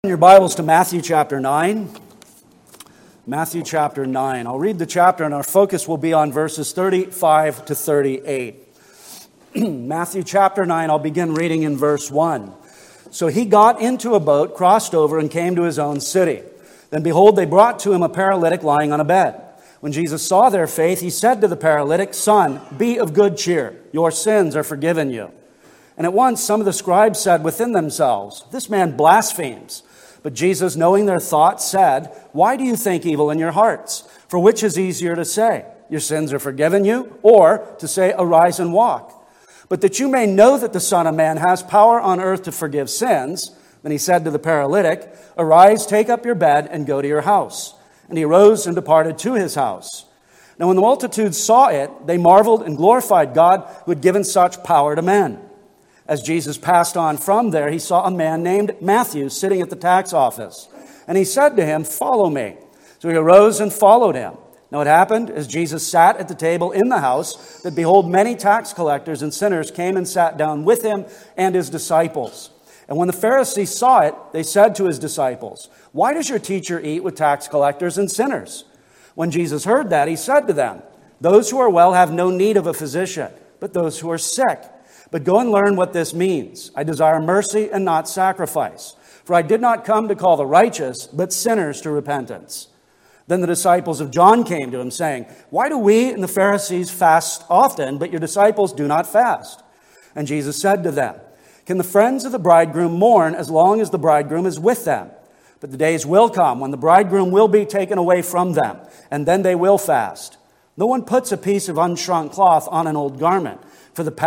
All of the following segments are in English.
Your Bibles to Matthew chapter 9. Matthew chapter 9. I'll read the chapter and our focus will be on verses 35 to 38. Matthew chapter 9, I'll begin reading in verse 1. So he got into a boat, crossed over, and came to his own city. Then behold, they brought to him a paralytic lying on a bed. When Jesus saw their faith, he said to the paralytic, "Son, be of good cheer. Your sins are forgiven you." And at once some of the scribes said within themselves, "This man blasphemes." But Jesus, knowing their thoughts, said, "Why do you think evil in your hearts? For which is easier to say, 'Your sins are forgiven you,' or to say, 'Arise and walk'? But that you may know that the Son of Man has power on earth to forgive sins," then he said to the paralytic, "Arise, take up your bed, and go to your house." And he arose and departed to his house. Now when the multitudes saw it, they marveled and glorified God who had given such power to men. As Jesus passed on from there, he saw a man named Matthew sitting at the tax office. And he said to him, "Follow me." So he arose and followed him. Now it happened, as Jesus sat at the table in the house, that behold, many tax collectors and sinners came and sat down with him and his disciples. And when the Pharisees saw it, they said to his disciples, "Why does your teacher eat with tax collectors and sinners?" When Jesus heard that, he said to them, "Those who are well have no need of a physician, but those who are sick. But go and learn what this means. I desire mercy and not sacrifice. For I did not come to call the righteous, but sinners to repentance." Then the disciples of John came to him, saying, "Why do we and the Pharisees fast often, but your disciples do not fast?" And Jesus said to them, "Can the friends of the bridegroom mourn as long as the bridegroom is with them? But the days will come when the bridegroom will be taken away from them, and then they will fast. No one puts a piece of unshrunk cloth on an old garment, for the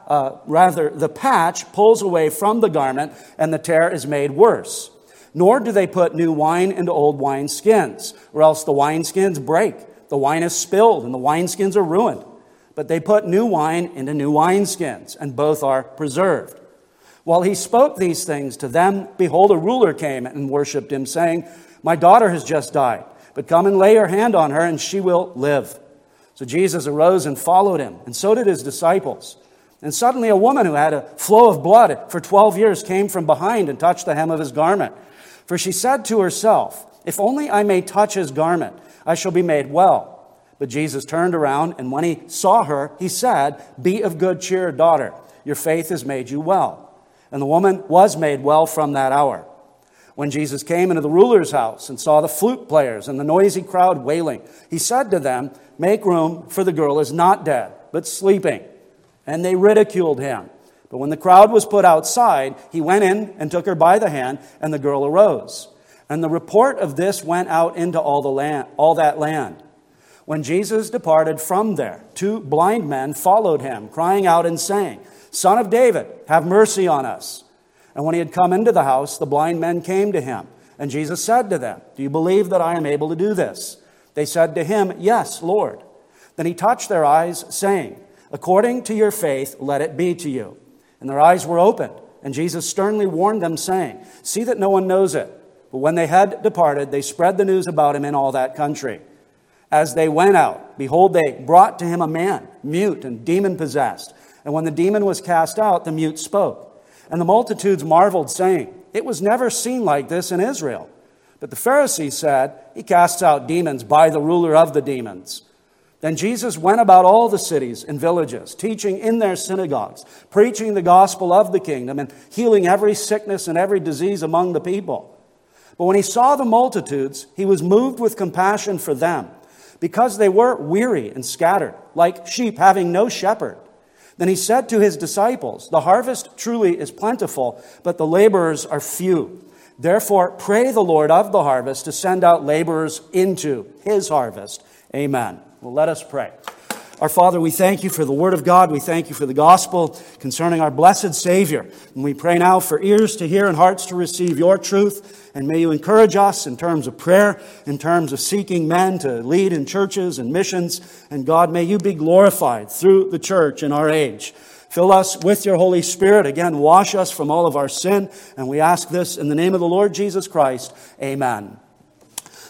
patch pulls away from the garment, and the tear is made worse. Nor do they put new wine into old wineskins, or else the wineskins break. The wine is spilled, and the wineskins are ruined. But they put new wine into new wineskins, and both are preserved." While he spoke these things to them, behold, a ruler came and worshipped him, saying, "My daughter has just died, but come and lay your hand on her, and she will live." So Jesus arose and followed him, and so did his disciples. And suddenly a woman who had a flow of blood for 12 years came from behind and touched the hem of his garment. For she said to herself, "If only I may touch his garment, I shall be made well." But Jesus turned around, and when he saw her, he said, "Be of good cheer, daughter. Your faith has made you well." And the woman was made well from that hour. When Jesus came into the ruler's house and saw the flute players and the noisy crowd wailing, he said to them, "Make room, for the girl is not dead, but sleeping." And they ridiculed him. But when the crowd was put outside, he went in and took her by the hand, and the girl arose. And the report of this went out into all that land. When Jesus departed from there, 2 blind men followed him, crying out and saying, "Son of David, have mercy on us." And when he had come into the house, the blind men came to him. And Jesus said to them, "Do you believe that I am able to do this?" They said to him, "Yes, Lord." Then he touched their eyes, saying, "According to your faith, let it be to you." And their eyes were opened. And Jesus sternly warned them, saying, "See that no one knows it." But when they had departed, they spread the news about him in all that country. As they went out, behold, they brought to him a man, mute and demon-possessed. And when the demon was cast out, the mute spoke. And the multitudes marveled, saying, "It was never seen like this in Israel." But the Pharisees said, "He casts out demons by the ruler of the demons." Then Jesus went about all the cities and villages, teaching in their synagogues, preaching the gospel of the kingdom, and healing every sickness and every disease among the people. But when he saw the multitudes, he was moved with compassion for them, because they were weary and scattered, like sheep having no shepherd. Then he said to his disciples, "The harvest truly is plentiful, but the laborers are few. Therefore, pray the Lord of the harvest to send out laborers into his harvest." Amen. Well, let us pray. Our Father, we thank you for the Word of God. We thank you for the gospel concerning our blessed Savior. And we pray now for ears to hear and hearts to receive your truth. And may you encourage us in terms of prayer, in terms of seeking men to lead in churches and missions. And God, may you be glorified through the church in our age. Fill us with your Holy Spirit. Again, wash us from all of our sin. And we ask this in the name of the Lord Jesus Christ. Amen.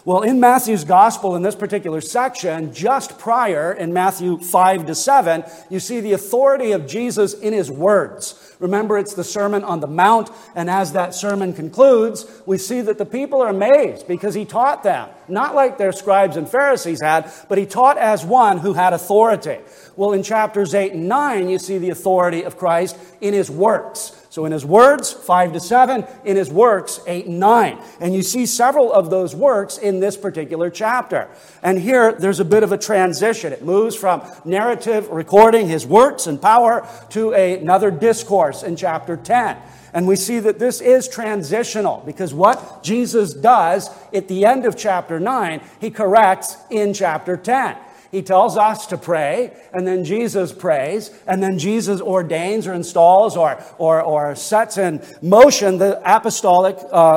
Well, in Matthew's gospel, in this particular section, just prior, in Matthew 5-7, you see the authority of Jesus in his words. Remember, it's the Sermon on the Mount, and as that sermon concludes, we see that the people are amazed because he taught them, not like their scribes and Pharisees had, but he taught as one who had authority. Well, in chapters 8 and 9, you see the authority of Christ in his works. So in his words, 5-7, in his works, 8 and 9. And you see several of those works in this particular chapter. And here, there's a bit of a transition. It moves from narrative recording his works and power to another discourse in chapter 10. And we see that this is transitional because what Jesus does at the end of chapter 9, he corrects in chapter 10. He tells us to pray, and then Jesus prays, and then Jesus ordains or installs or sets in motion the apostolic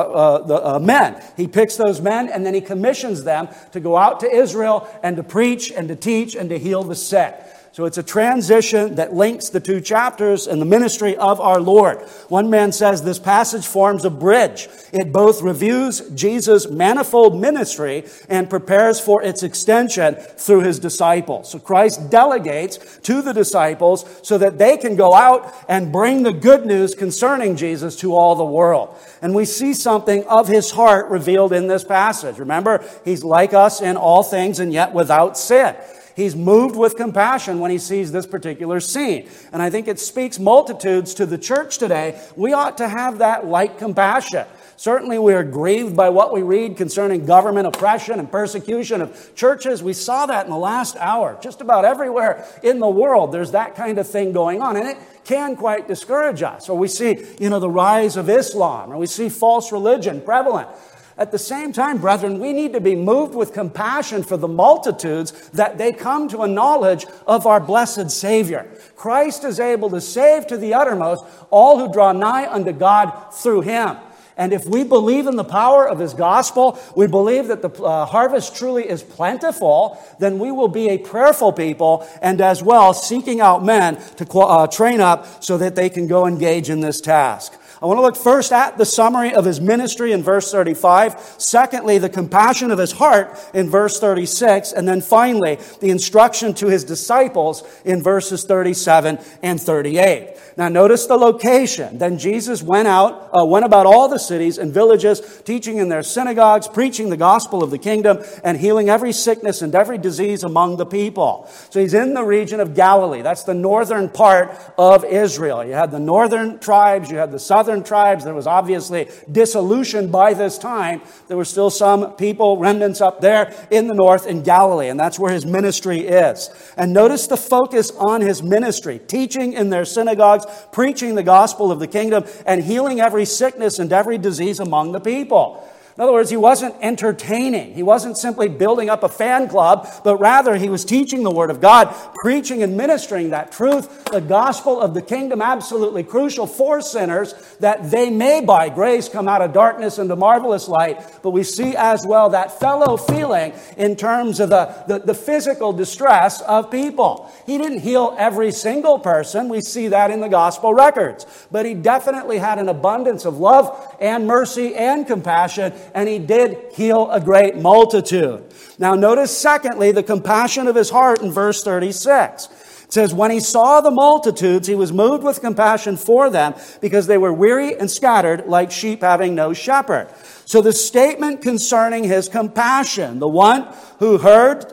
men. He picks those men, and then he commissions them to go out to Israel and to preach and to teach and to heal the sick. So it's a transition that links the two chapters and the ministry of our Lord. One man says this passage forms a bridge. It both reviews Jesus' manifold ministry and prepares for its extension through his disciples. So Christ delegates to the disciples so that they can go out and bring the good news concerning Jesus to all the world. And we see something of his heart revealed in this passage. Remember, he's like us in all things and yet without sin. He's moved with compassion when he sees this particular scene. And I think it speaks multitudes to the church today. We ought to have that like compassion. Certainly we are grieved by what we read concerning government oppression and persecution of churches. We saw that in the last hour. Just about everywhere in the world, there's that kind of thing going on. And it can quite discourage us. Or we see, the rise of Islam, or we see false religion prevalent. At the same time, brethren, we need to be moved with compassion for the multitudes that they come to a knowledge of our blessed Savior. Christ is able to save to the uttermost all who draw nigh unto God through him. And if we believe in the power of his gospel, we believe that the harvest truly is plentiful, then we will be a prayerful people and as well seeking out men to train up so that they can go engage in this task. I want to look first at the summary of his ministry in verse 35. Secondly, the compassion of his heart in verse 36. And then finally, the instruction to his disciples in verses 37 and 38. Now notice the location. Then Jesus went about all the cities and villages, teaching in their synagogues, preaching the gospel of the kingdom, and healing every sickness and every disease among the people. So he's in the region of Galilee. That's the northern part of Israel. You had the northern tribes, you had the southern tribes. There was obviously dissolution by this time. There were still some people, remnants up there in the north in Galilee, and that's where his ministry is. And notice the focus on his ministry, teaching in their synagogues, preaching the gospel of the kingdom, and healing every sickness and every disease among the people. In other words, he wasn't entertaining. He wasn't simply building up a fan club, but rather he was teaching the Word of God, preaching and ministering that truth, the gospel of the kingdom, absolutely crucial for sinners, that they may by grace come out of darkness into marvelous light. But we see as well that fellow feeling in terms of the physical distress of people. He didn't heal every single person. We see that in the gospel records. But he definitely had an abundance of love and mercy and compassion, and he did heal a great multitude. Now notice secondly the compassion of his heart in verse 36. It says, when he saw the multitudes, he was moved with compassion for them because they were weary and scattered like sheep having no shepherd. So the statement concerning his compassion, the ones who heard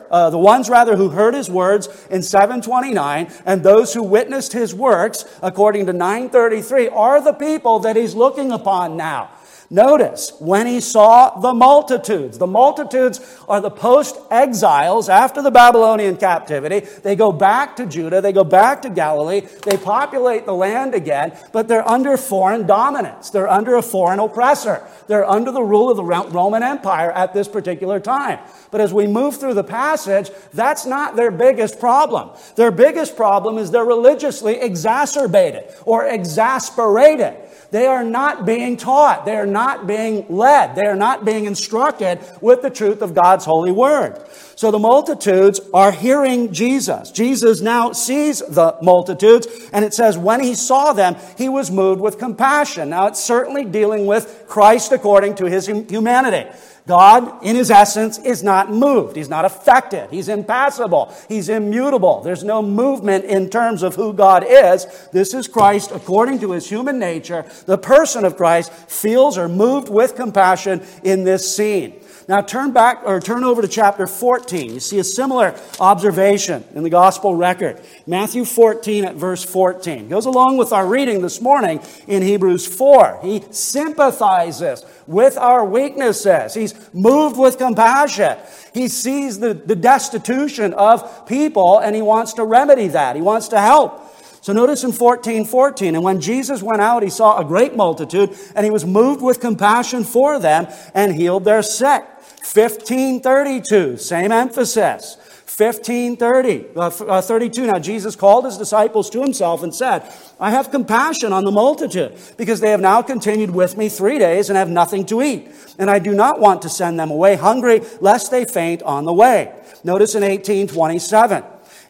his words in 729 and those who witnessed his works, according to 933, are the people that he's looking upon now. Notice, when he saw the multitudes are the post-exiles after the Babylonian captivity. They go back to Judah, they go back to Galilee, they populate the land again, but they're under foreign dominance. They're under a foreign oppressor. They're under the rule of the Roman Empire at this particular time. But as we move through the passage, that's not their biggest problem. Their biggest problem is they're religiously exacerbated or exasperated. They are not being taught. They are not being led. They are not being instructed with the truth of God's holy word. So the multitudes are hearing Jesus. Jesus now sees the multitudes, and it says when he saw them, he was moved with compassion. Now it's certainly dealing with Christ according to his humanity. God, in his essence, is not moved. He's not affected. He's impassible. He's immutable. There's no movement in terms of who God is. This is Christ according to his human nature. The person of Christ feels or moved with compassion in this scene. Now turn over to chapter 14. You see a similar observation in the gospel record. Matthew 14 at verse 14. Goes along with our reading this morning in Hebrews 4. He sympathizes with our weaknesses. He's moved with compassion. He sees the destitution of people and he wants to remedy that. He wants to help. So notice in 14:14, and when Jesus went out, he saw a great multitude, and he was moved with compassion for them and healed their sick. 15:32, same emphasis. 32. Now Jesus called his disciples to himself and said, I have compassion on the multitude, because they have now continued with me 3 days and have nothing to eat. And I do not want to send them away hungry, lest they faint on the way. Notice in 18:27.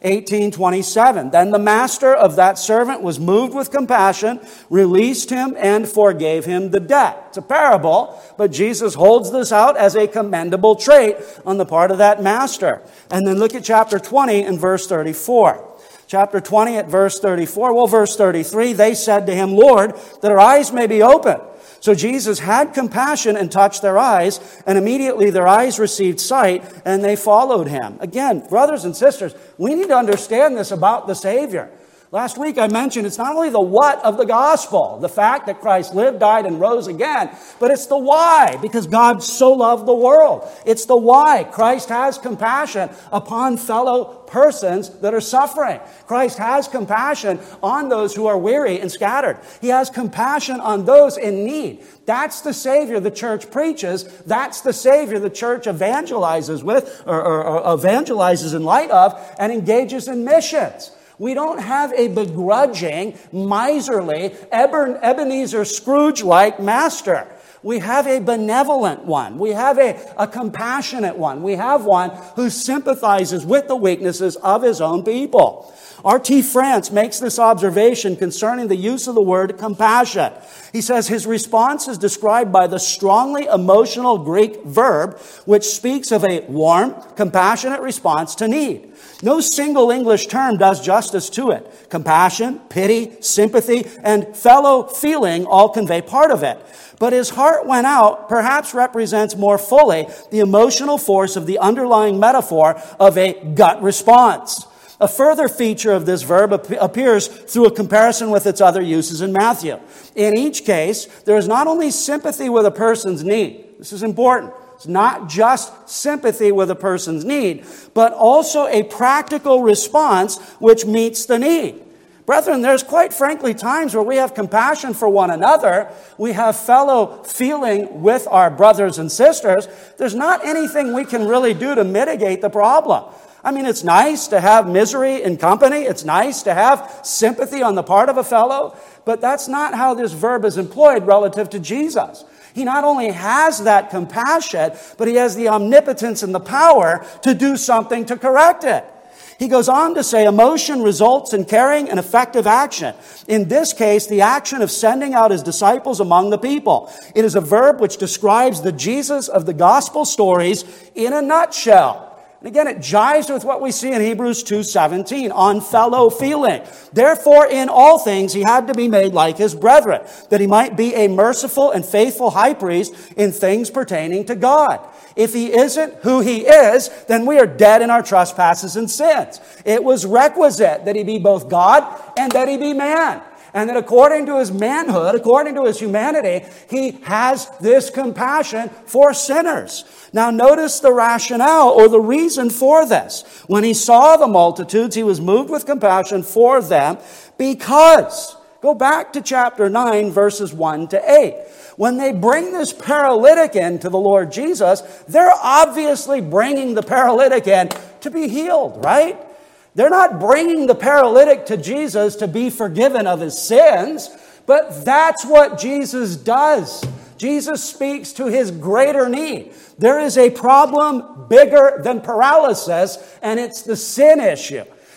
18:27. Then the master of that servant was moved with compassion, released him, and forgave him the debt. It's a parable, but Jesus holds this out as a commendable trait on the part of that master. And then look at chapter 20 and verse 34. Chapter 20 at verse 34. Well, verse 33, they said to him, Lord, that our eyes may be opened. So Jesus had compassion and touched their eyes, and immediately their eyes received sight, and they followed him. Again, brothers and sisters, we need to understand this about the Savior. Last week I mentioned it's not only the what of the gospel, the fact that Christ lived, died, and rose again, but it's the why, because God so loved the world. It's the why. Christ has compassion upon fellow persons that are suffering. Christ has compassion on those who are weary and scattered. He has compassion on those in need. That's the Savior the church preaches. That's the Savior the church evangelizes with, or evangelizes in light of, and engages in missions. We don't have a begrudging, miserly, Ebenezer Scrooge-like master. We have a benevolent one. We have a compassionate one. We have one who sympathizes with the weaknesses of his own people. R.T. France makes this observation concerning the use of the word compassion. He says his response is described by the strongly emotional Greek verb, which speaks of a warm, compassionate response to need. No single English term does justice to it. Compassion, pity, sympathy, and fellow feeling all convey part of it. But his heart went out perhaps represents more fully the emotional force of the underlying metaphor of a gut response. A further feature of this verb appears through a comparison with its other uses in Matthew. In each case, there is not only sympathy with a person's need. This is important. It's not just sympathy with a person's need, but also a practical response which meets the need. Brethren, there's quite frankly times where we have compassion for one another. We have fellow feeling with our brothers and sisters. There's not anything we can really do to mitigate the problem. I mean, it's nice to have misery in company. It's nice to have sympathy on the part of a fellow. But that's not how this verb is employed relative to Jesus. He not only has that compassion, but he has the omnipotence and the power to do something to correct it. He goes on to say, emotion results in carrying an effective action. In this case, the action of sending out his disciples among the people. It is a verb which describes the Jesus of the gospel stories in a nutshell. And again, it jives with what we see in Hebrews 2:17, on fellow feeling. Therefore, in all things, he had to be made like his brethren, that he might be a merciful and faithful high priest in things pertaining to God. If he isn't who he is, then we are dead in our trespasses and sins. It was requisite that he be both God and that he be man. And that according to his manhood, according to his humanity, he has this compassion for sinners. Now notice the rationale or the reason for this. When he saw the multitudes, he was moved with compassion for them because, go back to chapter 9, verses 1 to 8. When they bring this paralytic in to the Lord Jesus, they're obviously bringing the paralytic in to be healed, right? They're not bringing the paralytic to Jesus to be forgiven of his sins, but that's what Jesus does. Jesus speaks to his greater need. There is a problem bigger than paralysis, and it's the sin issue.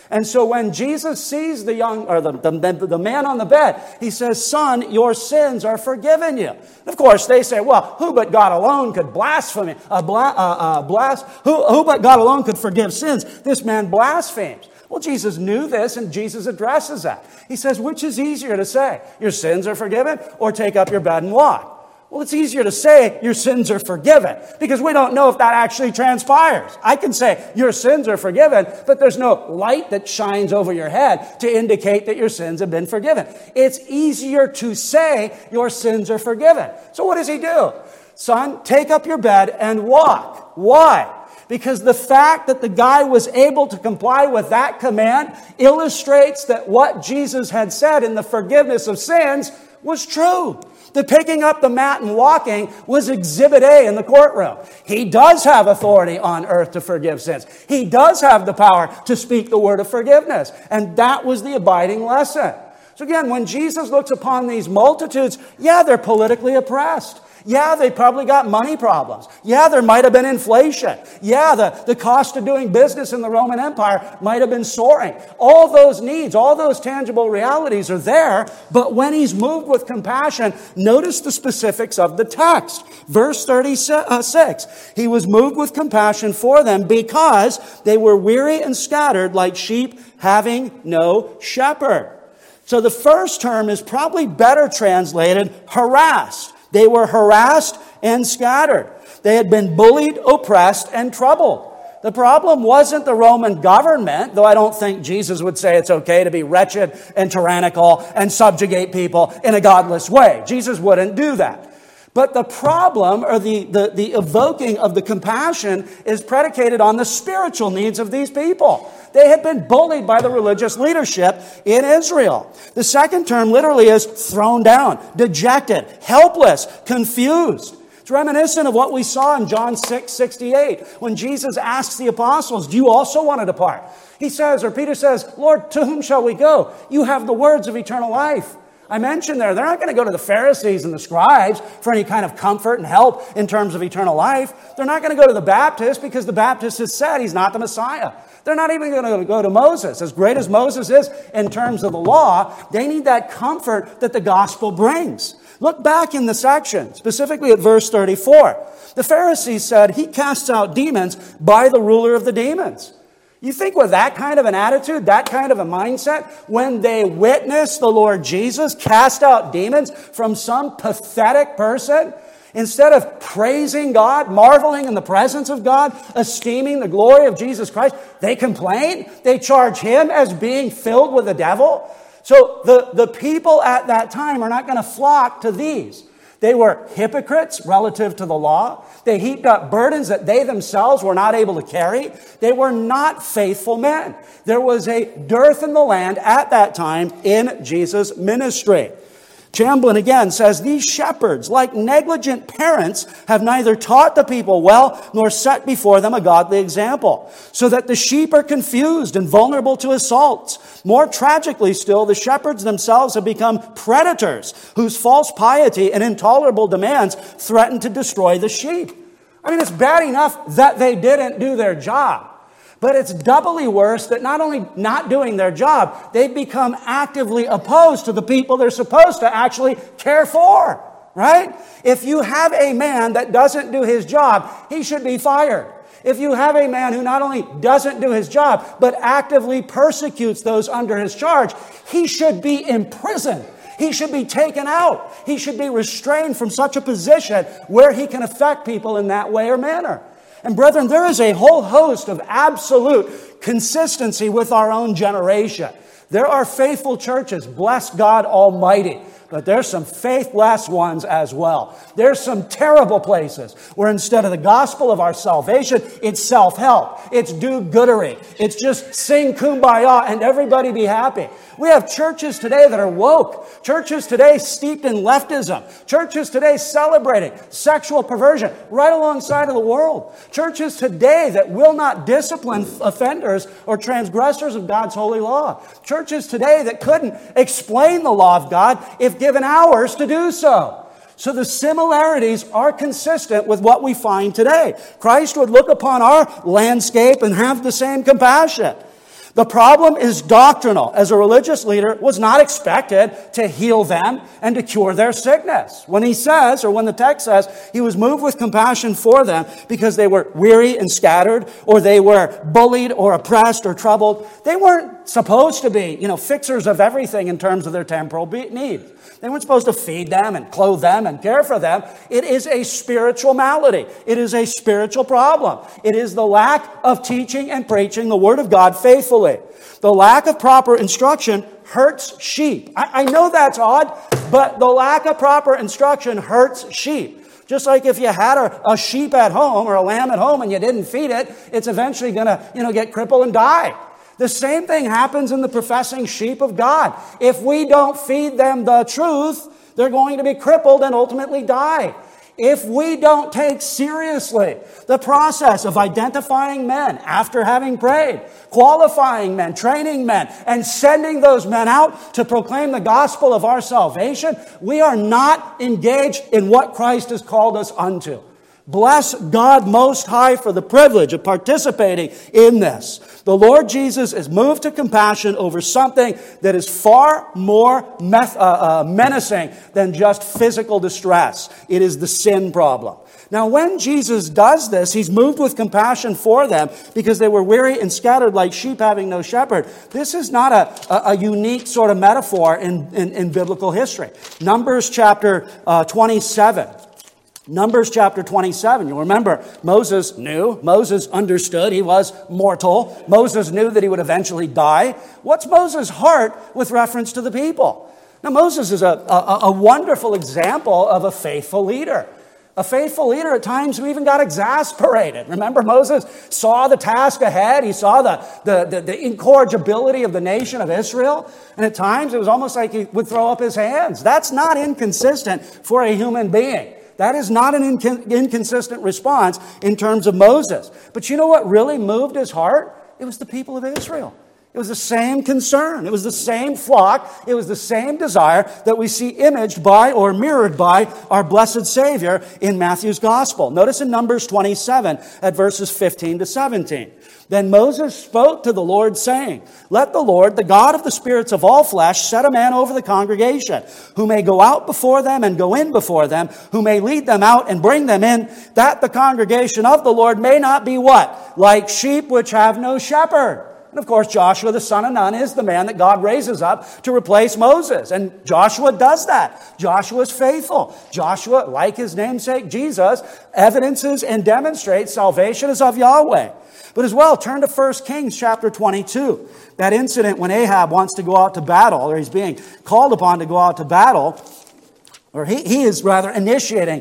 And so when Jesus sees the man on the bed, he says, son, your sins are forgiven you. And of course, they say, well, who but God alone could blaspheme? Who but God alone could forgive sins? This man blasphemes. Well, Jesus knew this, and Jesus addresses that. He says, which is easier to say, your sins are forgiven, or take up your bed and walk? Well, it's easier to say your sins are forgiven because we don't know if that actually transpires. I can say your sins are forgiven, but there's no light that shines over your head to indicate that your sins have been forgiven. It's easier to say your sins are forgiven. So what does he do? Son, take up your bed and walk. Why? Because the fact that the guy was able to comply with that command illustrates that what Jesus had said in the forgiveness of sins was true. The picking up the mat and walking was exhibit A in the courtroom. He does have authority on earth to forgive sins. He does have the power to speak the word of forgiveness. And that was the abiding lesson. So again, when Jesus looks upon these multitudes, yeah, they're politically oppressed. Yeah, they probably got money problems. Yeah, there might have been inflation. Yeah, the cost of doing business in the Roman Empire might have been soaring. All those needs, all those tangible realities are there. But when he's moved with compassion, notice the specifics of the text. Verse 36, he was moved with compassion for them because they were weary and scattered like sheep having no shepherd. So the first term is probably better translated harassed. They were harassed and scattered. They had been bullied, oppressed, and troubled. The problem wasn't the Roman government, though I don't think Jesus would say it's okay to be wretched and tyrannical and subjugate people in a godless way. Jesus wouldn't do that. But the problem, or the evoking of the compassion, is predicated on the spiritual needs of these people. They had been bullied by the religious leadership in Israel. The second term literally is thrown down, dejected, helpless, confused. It's reminiscent of what we saw in John 6:68 when Jesus asks the apostles, do you also want to depart? He says, or Peter says, Lord, to whom shall we go? You have the words of eternal life. I mentioned they're not going to go to the Pharisees and the scribes for any kind of comfort and help in terms of eternal life. They're not going to go to the Baptist because the Baptist has said he's not the Messiah. They're not even going to go to Moses. As great as Moses is in terms of the law, they need that comfort that the gospel brings. Look back in the section, specifically at verse 34. The Pharisees said, he casts out demons by the ruler of the demons. You think with that kind of an attitude, that kind of a mindset, when they witnessed the Lord Jesus cast out demons from some pathetic person, instead of praising God, marveling in the presence of God, esteeming the glory of Jesus Christ, they complain. They charge him as being filled with the devil. So the people at that time are not going to flock to these. They were hypocrites relative to the law. They heaped up burdens that they themselves were not able to carry. They were not faithful men. There was a dearth in the land at that time in Jesus' ministry. Chamblin again says, these shepherds, like negligent parents, have neither taught the people well nor set before them a godly example, so that the sheep are confused and vulnerable to assaults. More tragically still, the shepherds themselves have become predators whose false piety and intolerable demands threaten to destroy the sheep. I mean, it's bad enough that they didn't do their job. But it's doubly worse that not only not doing their job, they've become actively opposed to the people they're supposed to actually care for, right? If you have a man that doesn't do his job, he should be fired. If you have a man who not only doesn't do his job, but actively persecutes those under his charge, he should be imprisoned. He should be taken out. He should be restrained from such a position where he can affect people in that way or manner. And brethren, there is a whole host of absolute consistency with our own generation. There are faithful churches, bless God Almighty, but there's some faithless ones as well. There's some terrible places where instead of the gospel of our salvation, it's self-help, it's do-goodery, it's just sing kumbaya and everybody be happy. We have churches today that are woke, churches today steeped in leftism, churches today celebrating sexual perversion right alongside of the world, churches today that will not discipline offenders or transgressors of God's holy law, churches today that couldn't explain the law of God if given hours to do so. So the similarities are consistent with what we find today. Christ would look upon our landscape and have the same compassion. The problem is doctrinal. As a religious leader, was not expected to heal them and to cure their sickness. When he says, or when the text says, he was moved with compassion for them because they were weary and scattered, or they were bullied or oppressed or troubled, they weren't supposed to be, fixers of everything in terms of their temporal needs. They weren't supposed to feed them and clothe them and care for them. It is a spiritual malady. It is a spiritual problem. It is the lack of teaching and preaching the Word of God faithfully. The lack of proper instruction hurts sheep. I know that's odd, but the lack of proper instruction hurts sheep. Just like if you had a sheep at home or a lamb at home and you didn't feed it, it's eventually going to, get crippled and die. The same thing happens in the professing sheep of God. If we don't feed them the truth, they're going to be crippled and ultimately die. If we don't take seriously the process of identifying men after having prayed, qualifying men, training men, and sending those men out to proclaim the gospel of our salvation, we are not engaged in what Christ has called us unto. Bless God Most High for the privilege of participating in this. The Lord Jesus is moved to compassion over something that is far more menacing than just physical distress. It is the sin problem. Now, when Jesus does this, he's moved with compassion for them because they were weary and scattered like sheep having no shepherd. This is not a unique sort of metaphor in biblical history. Numbers chapter 27. Numbers chapter 27. You'll remember Moses understood he was mortal. Moses knew that he would eventually die. What's Moses' heart with reference to the people? Now, Moses is a wonderful example of a faithful leader. A faithful leader at times who even got exasperated. Remember, Moses saw the task ahead. He saw the incorrigibility of the nation of Israel. And at times it was almost like he would throw up his hands. That's not inconsistent for a human being. That is not an inconsistent response in terms of Moses. But you know what really moved his heart? It was the people of Israel. It was the same concern. It was the same flock. It was the same desire that we see imaged by or mirrored by our blessed Savior in Matthew's Gospel. Notice in Numbers 27 at verses 15 to 17. Then Moses spoke to the Lord, saying, Let the Lord, the God of the spirits of all flesh, set a man over the congregation, who may go out before them and go in before them, who may lead them out and bring them in, that the congregation of the Lord may not be what? Like sheep which have no shepherd. And of course, Joshua the son of Nun is the man that God raises up to replace Moses. And Joshua does that. Joshua is faithful. Joshua, like his namesake Jesus, evidences and demonstrates salvation is of Yahweh. But as well, turn to 1 Kings chapter 22. That incident when Ahab wants to go out to battle, or he's being called upon to go out to battle, or he is rather initiating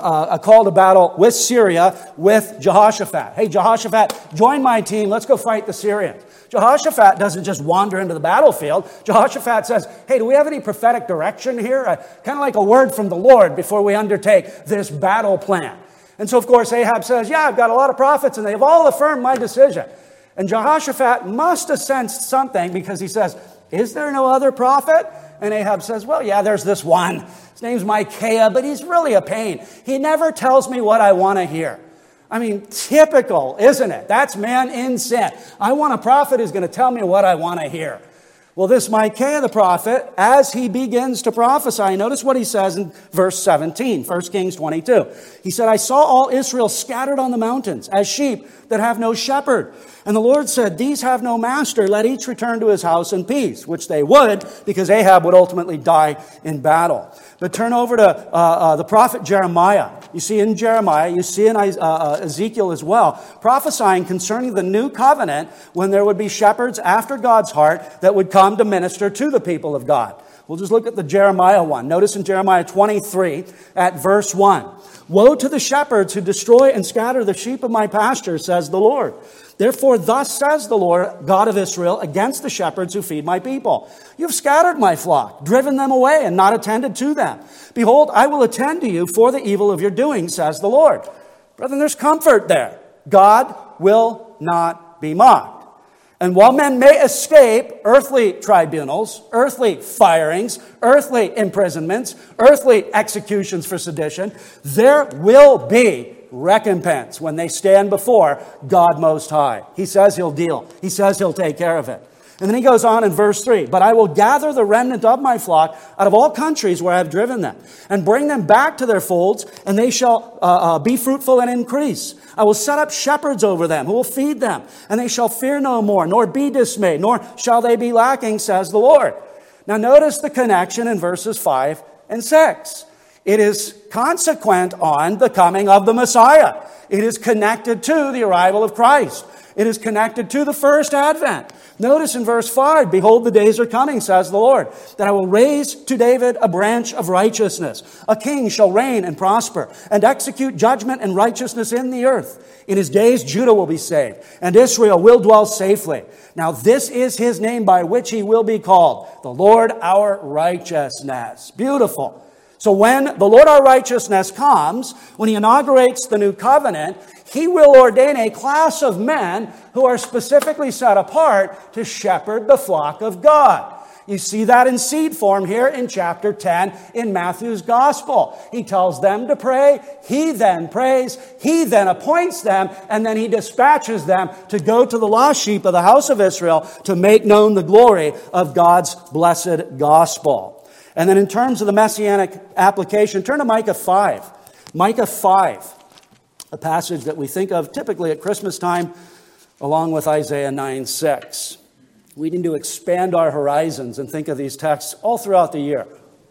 a call to battle with Syria with Jehoshaphat. Hey, Jehoshaphat, join my team. Let's go fight the Syrians. Jehoshaphat doesn't just wander into the battlefield. Jehoshaphat says, hey, do we have any prophetic direction here? Kind of like a word from the Lord before we undertake this battle plan. And so, of course, Ahab says, yeah, I've got a lot of prophets, and they've all affirmed my decision. And Jehoshaphat must have sensed something because he says, is there no other prophet? And Ahab says, well, yeah, there's this one. His name's Micaiah, but he's really a pain. He never tells me what I want to hear. I mean, typical, isn't it? That's man in sin. I want a prophet who's going to tell me what I want to hear. Well, this Micaiah the prophet, as he begins to prophesy, notice what he says in verse 17, 1 Kings 22. He said, I saw all Israel scattered on the mountains as sheep that have no shepherd. And the Lord said, these have no master. Let each return to his house in peace, which they would, because Ahab would ultimately die in battle. But turn over to the prophet Jeremiah. You see in Jeremiah, you see in Ezekiel as well, prophesying concerning the new covenant when there would be shepherds after God's heart that would come to minister to the people of God. We'll just look at the Jeremiah one. Notice in Jeremiah 23 at verse 1. Woe to the shepherds who destroy and scatter the sheep of my pasture, says the Lord. Therefore, thus says the Lord, God of Israel, against the shepherds who feed my people. You've scattered my flock, driven them away, and not attended to them. Behold, I will attend to you for the evil of your doing, says the Lord. Brethren, there's comfort there. God will not be mocked. And while men may escape earthly tribunals, earthly firings, earthly imprisonments, earthly executions for sedition, there will be recompense when they stand before God Most High. He says he'll deal. He says he'll take care of it. And then he goes on in verse 3, "But I will gather the remnant of my flock out of all countries where I have driven them, and bring them back to their folds, and they shall be fruitful and increase. I will set up shepherds over them who will feed them, and they shall fear no more, nor be dismayed, nor shall they be lacking, says the Lord." Now notice the connection in verses 5 and 6. It is consequent on the coming of the Messiah. It is connected to the arrival of Christ. It is connected to the first advent. Notice in verse 5, "Behold, the days are coming, says the Lord, that I will raise to David a branch of righteousness. A king shall reign and prosper, and execute judgment and righteousness in the earth. In his days Judah will be saved, and Israel will dwell safely. Now this is his name by which he will be called, the Lord our righteousness." Beautiful. So when the Lord our righteousness comes, when he inaugurates the new covenant, he will ordain a class of men who are specifically set apart to shepherd the flock of God. You see that in seed form here in chapter 10 in Matthew's gospel. He tells them to pray, he then prays, he then appoints them, and then he dispatches them to go to the lost sheep of the house of Israel to make known the glory of God's blessed gospel. And then in terms of the messianic application, turn to Micah 5. Micah 5, a passage that we think of typically at Christmas time, along with Isaiah 9:6. We need to expand our horizons and think of these texts all throughout the year.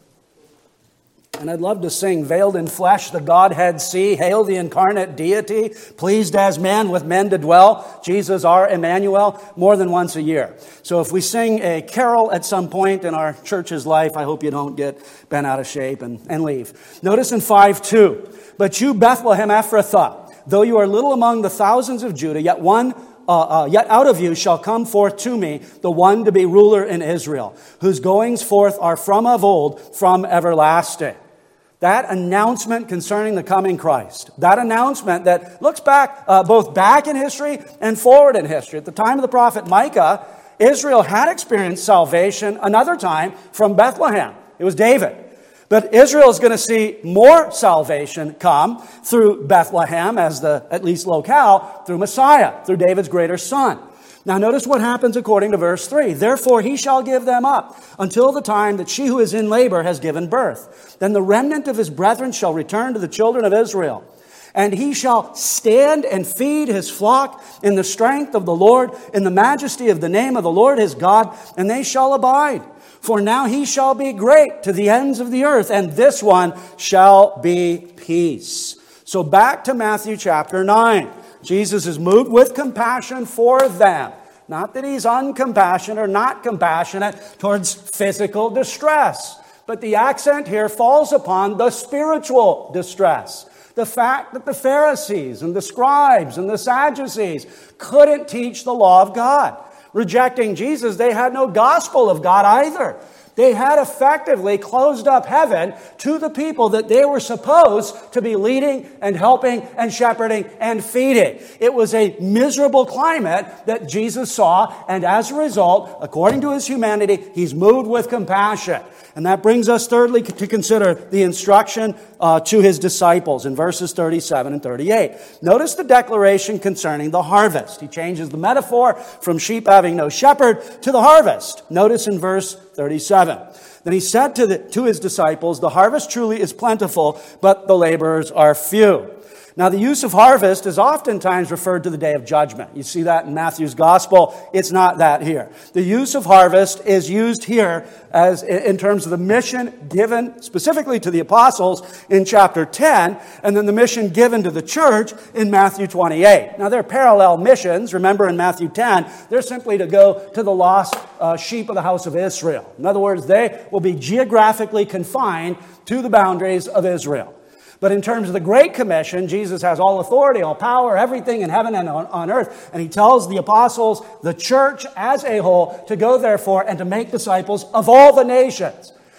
And I'd love to sing, "Veiled in flesh, the Godhead see, hail the incarnate deity, pleased as man with men to dwell, Jesus our Emmanuel," more than once a year. So if we sing a carol at some point in our church's life, I hope you don't get bent out of shape and leave. Notice in 5:2, "But you, Bethlehem Ephrathah, though you are little among the thousands of Judah, yet out of you shall come forth to me the one to be ruler in Israel, whose goings forth are from of old, from everlasting." That announcement concerning the coming Christ, that announcement that looks back, both back in history and forward in history. At the time of the prophet Micah, Israel had experienced salvation another time from Bethlehem. It was David. But Israel is going to see more salvation come through Bethlehem as the, at least locale, through Messiah, through David's greater son. Now notice what happens according to verse 3. "Therefore he shall give them up until the time that she who is in labor has given birth. Then the remnant of his brethren shall return to the children of Israel. And he shall stand and feed his flock in the strength of the Lord, in the majesty of the name of the Lord his God, and they shall abide. For now he shall be great to the ends of the earth, and this one shall be peace." So back to Matthew chapter 9. Jesus is moved with compassion for them. Not that he's uncompassionate or not compassionate towards physical distress. But the accent here falls upon the spiritual distress. The fact that the Pharisees and the scribes and the Sadducees couldn't teach the law of God. Rejecting Jesus, they had no gospel of God either. They had effectively closed up heaven to the people that they were supposed to be leading and helping and shepherding and feeding. It was a miserable climate that Jesus saw, and as a result, according to his humanity, he's moved with compassion. And that brings us thirdly to consider the instruction to his disciples in verses 37 and 38. Notice the declaration concerning the harvest. He changes the metaphor from sheep having no shepherd to the harvest. Notice in verse 37. "Then he said to his disciples, the harvest truly is plentiful, but the laborers are few." Now, the use of harvest is oftentimes referred to the day of judgment. You see that in Matthew's gospel. It's not that here. The use of harvest is used here as in terms of the mission given specifically to the apostles in chapter 10, and then the mission given to the church in Matthew 28. Now, they're parallel missions. Remember in Matthew 10, they're simply to go to the lost sheep of the house of Israel. In other words, they will be geographically confined to the boundaries of Israel. But in terms of the Great Commission, Jesus has all authority, all power, everything in heaven and on earth. And he tells the apostles, the church as a whole, to go therefore and to make disciples of all the nations.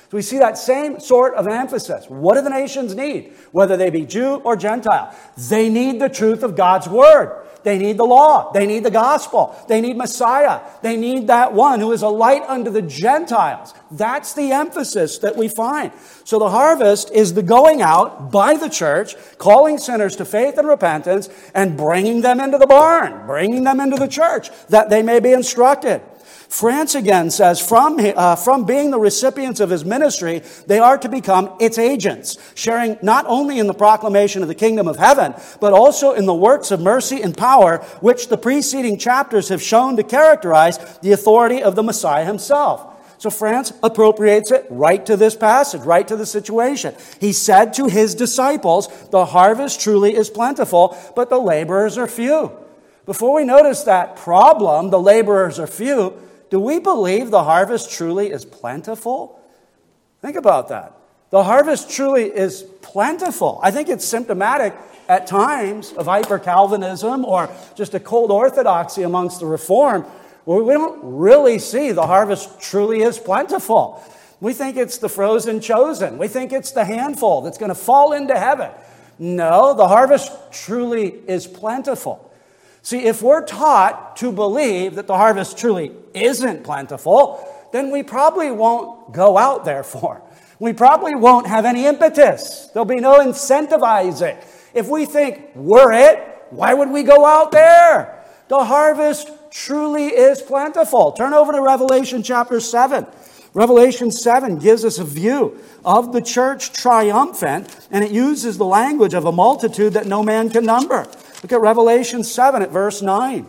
So we see that same sort of emphasis. What do the nations need? Whether they be Jew or Gentile. They need the truth of God's word. They need the law. They need the gospel. They need Messiah. They need that one who is a light unto the Gentiles. That's the emphasis that we find. So the harvest is the going out by the church, calling sinners to faith and repentance, and bringing them into the barn, bringing them into the church, that they may be instructed. France again says, from being the recipients of his ministry, they are to become its agents, sharing not only in the proclamation of the kingdom of heaven, but also in the works of mercy and power, which the preceding chapters have shown to characterize the authority of the Messiah himself. So France appropriates it right to this passage, right to the situation. He said to his disciples, the harvest truly is plentiful, but the laborers are few. Before we notice that problem, the laborers are few, do we believe the harvest truly is plentiful? Think about that. The harvest truly is plentiful. I think it's symptomatic at times of hyper-Calvinism or just a cold orthodoxy amongst the Reformed, where we don't really see the harvest truly is plentiful. We think it's the frozen chosen. We think it's the handful that's going to fall into heaven. No, the harvest truly is plentiful. See, if we're taught to believe that the harvest truly isn't plentiful, then we probably won't go out, therefore. We probably won't have any impetus. There'll be no incentivizing. If we think we're it, why would we go out there? The harvest truly is plentiful. Turn over to Revelation chapter 7. Revelation 7 gives us a view of the church triumphant, and it uses the language of a multitude that no man can number. Look at Revelation 7 at verse 9.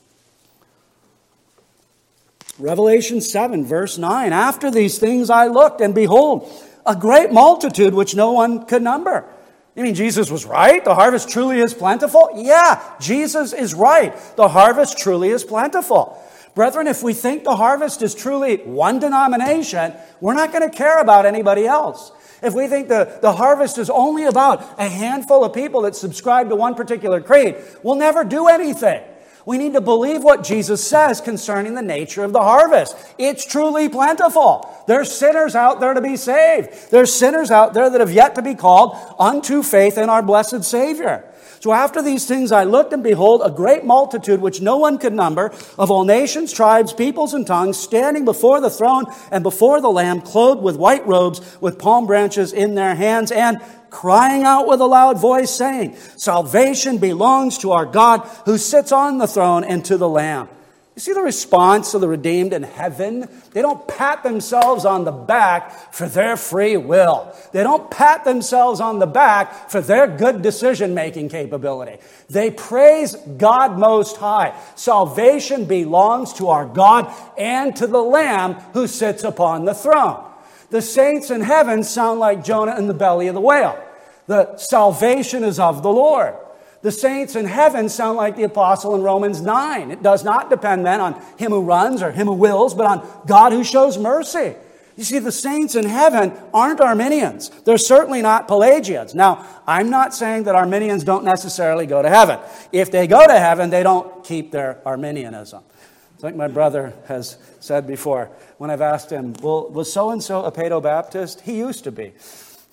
Revelation 7, verse 9. After these things I looked, and behold, a great multitude which no one could number. You mean Jesus was right? The harvest truly is plentiful? Yeah, Jesus is right. The harvest truly is plentiful. Brethren, if we think the harvest is truly one denomination, we're not going to care about anybody else. If we think the harvest is only about a handful of people that subscribe to one particular creed, we'll never do anything. We need to believe what Jesus says concerning the nature of the harvest. It's truly plentiful. There's sinners out there to be saved. There's sinners out there that have yet to be called unto faith in our blessed Savior. So after these things I looked, and behold, a great multitude which no one could number, of all nations, tribes, peoples, and tongues, standing before the throne and before the Lamb, clothed with white robes, with palm branches in their hands, and crying out with a loud voice, saying, Salvation belongs to our God who sits on the throne and to the Lamb. You see the response of the redeemed in heaven? They don't pat themselves on the back for their free will. They don't pat themselves on the back for their good decision-making capability. They praise God Most High. Salvation belongs to our God and to the Lamb who sits upon the throne. The saints in heaven sound like Jonah in the belly of the whale. The salvation is of the Lord. The saints in heaven sound like the apostle in Romans 9. It does not depend then on him who runs or him who wills, but on God who shows mercy. You see, the saints in heaven aren't Arminians. They're certainly not Pelagians. Now, I'm not saying that Arminians don't necessarily go to heaven. If they go to heaven, they don't keep their Arminianism. It's like my brother has said before when I've asked him, well, was so-and-so a Paedo-Baptist? He used to be.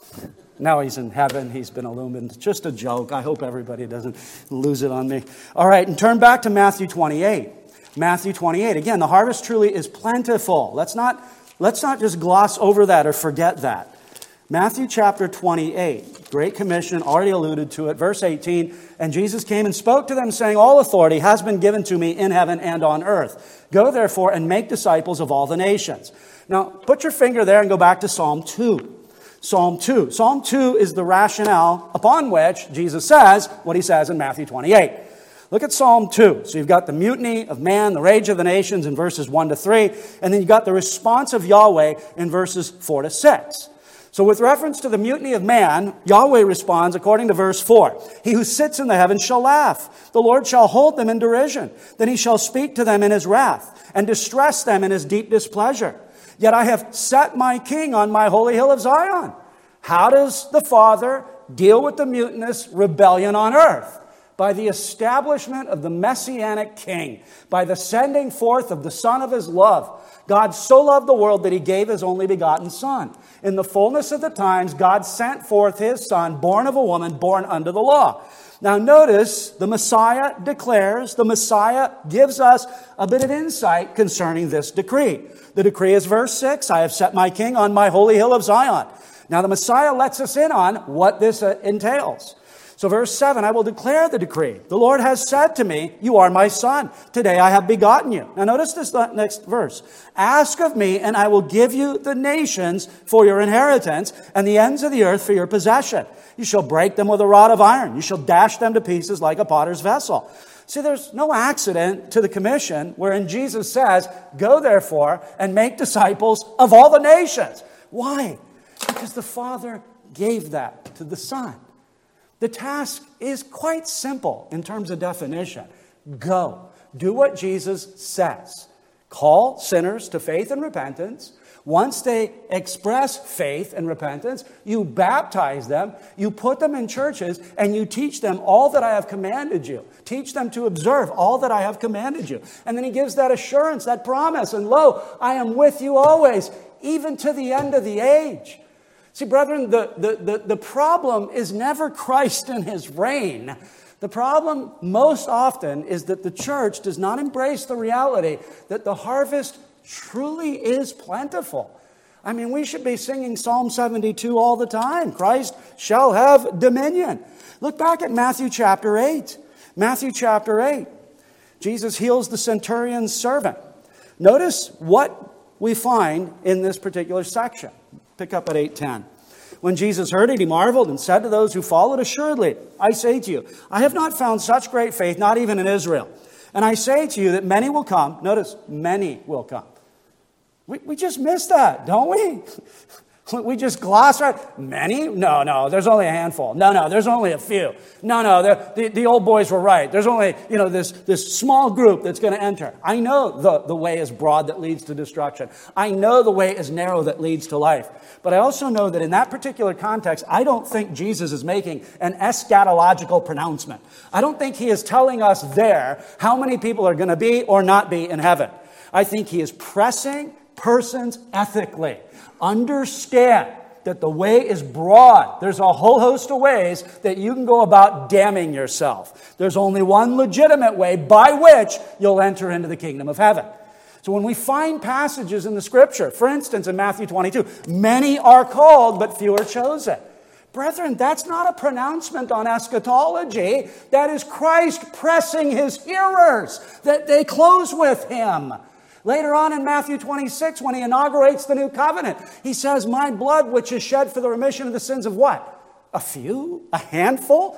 Now he's in heaven. He's been illumined. Just a joke. I hope everybody doesn't lose it on me. All right, and turn back to Matthew 28. Matthew 28. Again, the harvest truly is plentiful. Let's not just gloss over that or forget that. Matthew chapter 28. Great Commission, already alluded to it. Verse 18. And Jesus came and spoke to them, saying, All authority has been given to me in heaven and on earth. Go therefore and make disciples of all the nations. Now, put your finger there and go back to Psalm 2. Psalm 2. Psalm 2 is the rationale upon which Jesus says what he says in Matthew 28. Look at Psalm 2. So you've got the mutiny of man, the rage of the nations in verses 1 to 3, and then you've got the response of Yahweh in verses 4 to 6. So with reference to the mutiny of man, Yahweh responds according to verse 4. He who sits in the heavens shall laugh. The Lord shall hold them in derision. Then he shall speak to them in his wrath and distress them in his deep displeasure. Yet I have set my king on my holy hill of Zion. How does the Father deal with the mutinous rebellion on earth? by the establishment of the Messianic King, by the sending forth of the Son of His love. God so loved the world that He gave His only begotten Son. In the fullness of the times, God sent forth His Son, born of a woman, born under the law. Now notice, the Messiah declares, the Messiah gives us a bit of insight concerning this decree. The decree is verse 6, I have set my King on my holy hill of Zion. Now the Messiah lets us in on what this entails. So verse 7, I will declare the decree. The Lord has said to me, you are my son. Today I have begotten you. Now notice this next verse. Ask of me, and I will give you the nations for your inheritance, and the ends of the earth for your possession. You shall break them with a rod of iron. You shall dash them to pieces like a potter's vessel. See, there's no accident to the commission wherein Jesus says, go therefore and make disciples of all the nations. Why? Because the Father gave that to the Son. The task is quite simple in terms of definition. Go. Do what Jesus says. Call sinners to faith and repentance. Once they express faith and repentance, you baptize them, you put them in churches, and you teach them all that I have commanded you. Teach them to observe all that I have commanded you. And then He gives that assurance, that promise, and lo, I am with you always, even to the end of the age. See, brethren, the problem is never Christ and His reign. The problem most often is that the church does not embrace the reality that the harvest truly is plentiful. I mean, we should be singing Psalm 72 all the time. Christ shall have dominion. Look back at Matthew chapter 8. Matthew chapter 8. Jesus heals the centurion's servant. Notice what we find in this particular section. Pick up at 8:10. When Jesus heard it, He marveled and said to those who followed, assuredly, I say to you, I have not found such great faith, not even in Israel. And I say to you that many will come. Notice, many will come. We just missed that, don't we? We just gloss right. Many? No, there's only a handful. No, there's only a few. No, the old boys were right. There's only, this small group that's going to enter. I know the way is broad that leads to destruction. I know the way is narrow that leads to life. But I also know that in that particular context, I don't think Jesus is making an eschatological pronouncement. I don't think He is telling us there how many people are going to be or not be in heaven. I think He is pressing persons ethically. Understand that the way is broad. There's a whole host of ways that you can go about damning yourself. There's only one legitimate way by which you'll enter into the kingdom of heaven. So when we find passages in the Scripture, for instance, in Matthew 22, many are called, but few are chosen. Brethren, that's not a pronouncement on eschatology. That is Christ pressing His hearers that they close with Him. Later on in Matthew 26, when He inaugurates the new covenant, He says, my blood which is shed for the remission of the sins of what? A few? A handful?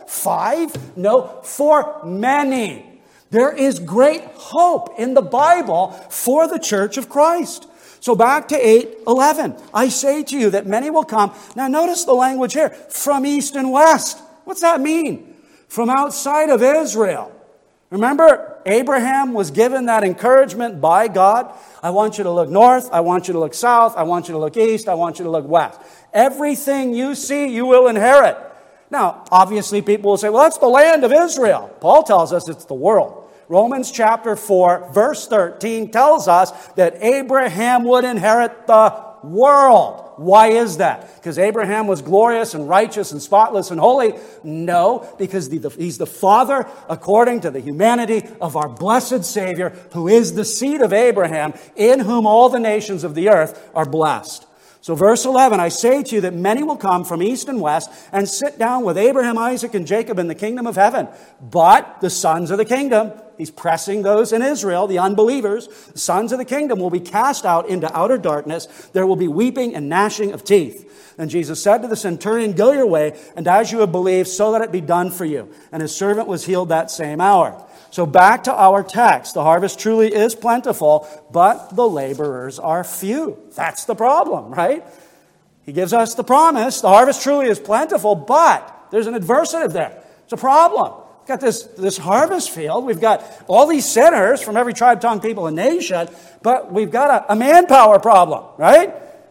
5? No, for many. There is great hope in the Bible for the church of Christ. So back to 8:11. I say to you that many will come. Now notice the language here. From east and west. What's that mean? From outside of Israel. Remember, Abraham was given that encouragement by God. I want you to look north. I want you to look south. I want you to look east. I want you to look west. Everything you see, you will inherit. Now, obviously, people will say, well, that's the land of Israel. Paul tells us it's the world. Romans chapter 4, verse 13 tells us that Abraham would inherit the world. Why is that? Because Abraham was glorious and righteous and spotless and holy? No, because he's the father, according to the humanity of our blessed Savior, who is the seed of Abraham, in whom all the nations of the earth are blessed. So verse 11, I say to you that many will come from east and west and sit down with Abraham, Isaac, and Jacob in the kingdom of heaven. But the sons of the kingdom, He's pressing those in Israel, the unbelievers, the sons of the kingdom will be cast out into outer darkness. There will be weeping and gnashing of teeth. And Jesus said to the centurion, go your way, and as you have believed, so let it be done for you. And his servant was healed that same hour. So back to our text. The harvest truly is plentiful, but the laborers are few. That's the problem, right? He gives us the promise. The harvest truly is plentiful, but there's an adversative there. It's a problem. We've got this harvest field. We've got all these sinners from every tribe, tongue, people, and nation, but we've got a manpower problem, right?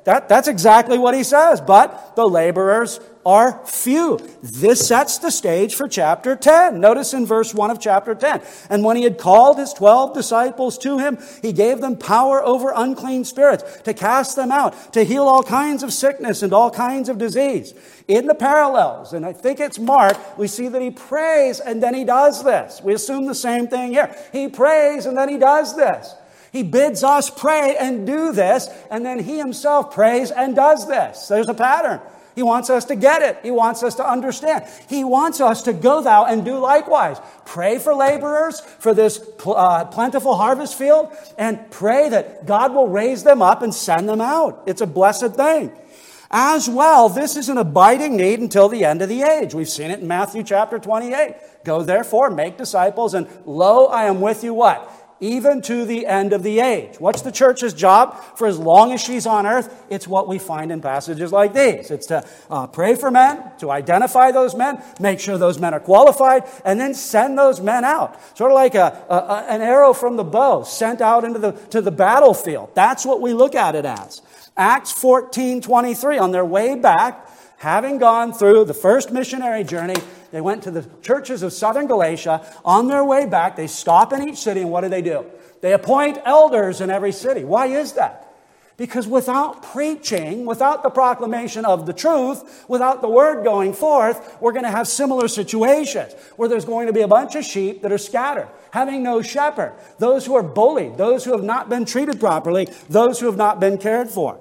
That's exactly what he says. But the laborers are few. This sets the stage for chapter 10. Notice in verse 1 of chapter 10. And when he had called his 12 disciples to him, he gave them power over unclean spirits, to cast them out, to heal all kinds of sickness and all kinds of disease. In the parallels, and I think it's Mark, we see that he prays and then he does this. We assume the same thing here. He prays and then he does this. He bids us pray and do this, and then he himself prays and does this. There's a pattern. He wants us to get it. He wants us to understand. He wants us to go thou and do likewise. Pray for laborers for this plentiful harvest field, and pray that God will raise them up and send them out. It's a blessed thing. As well, this is an abiding need until the end of the age. We've seen it in Matthew chapter 28. Go therefore, make disciples, and lo, I am with you what? Even to the end of the age. What's the church's job for as long as she's on earth? It's what we find in passages like these. It's to pray for men, to identify those men, make sure those men are qualified, and then send those men out. Sort of like an arrow from the bow sent out into the battlefield. That's what we look at it as. Acts 14:23, on their way back, having gone through the first missionary journey, they went to the churches of southern Galatia. On their way back, they stop in each city, and what do? They appoint elders in every city. Why is that? Because without preaching, without the proclamation of the truth, without the word going forth, we're going to have similar situations where there's going to be a bunch of sheep that are scattered, having no shepherd, those who are bullied, those who have not been treated properly, those who have not been cared for.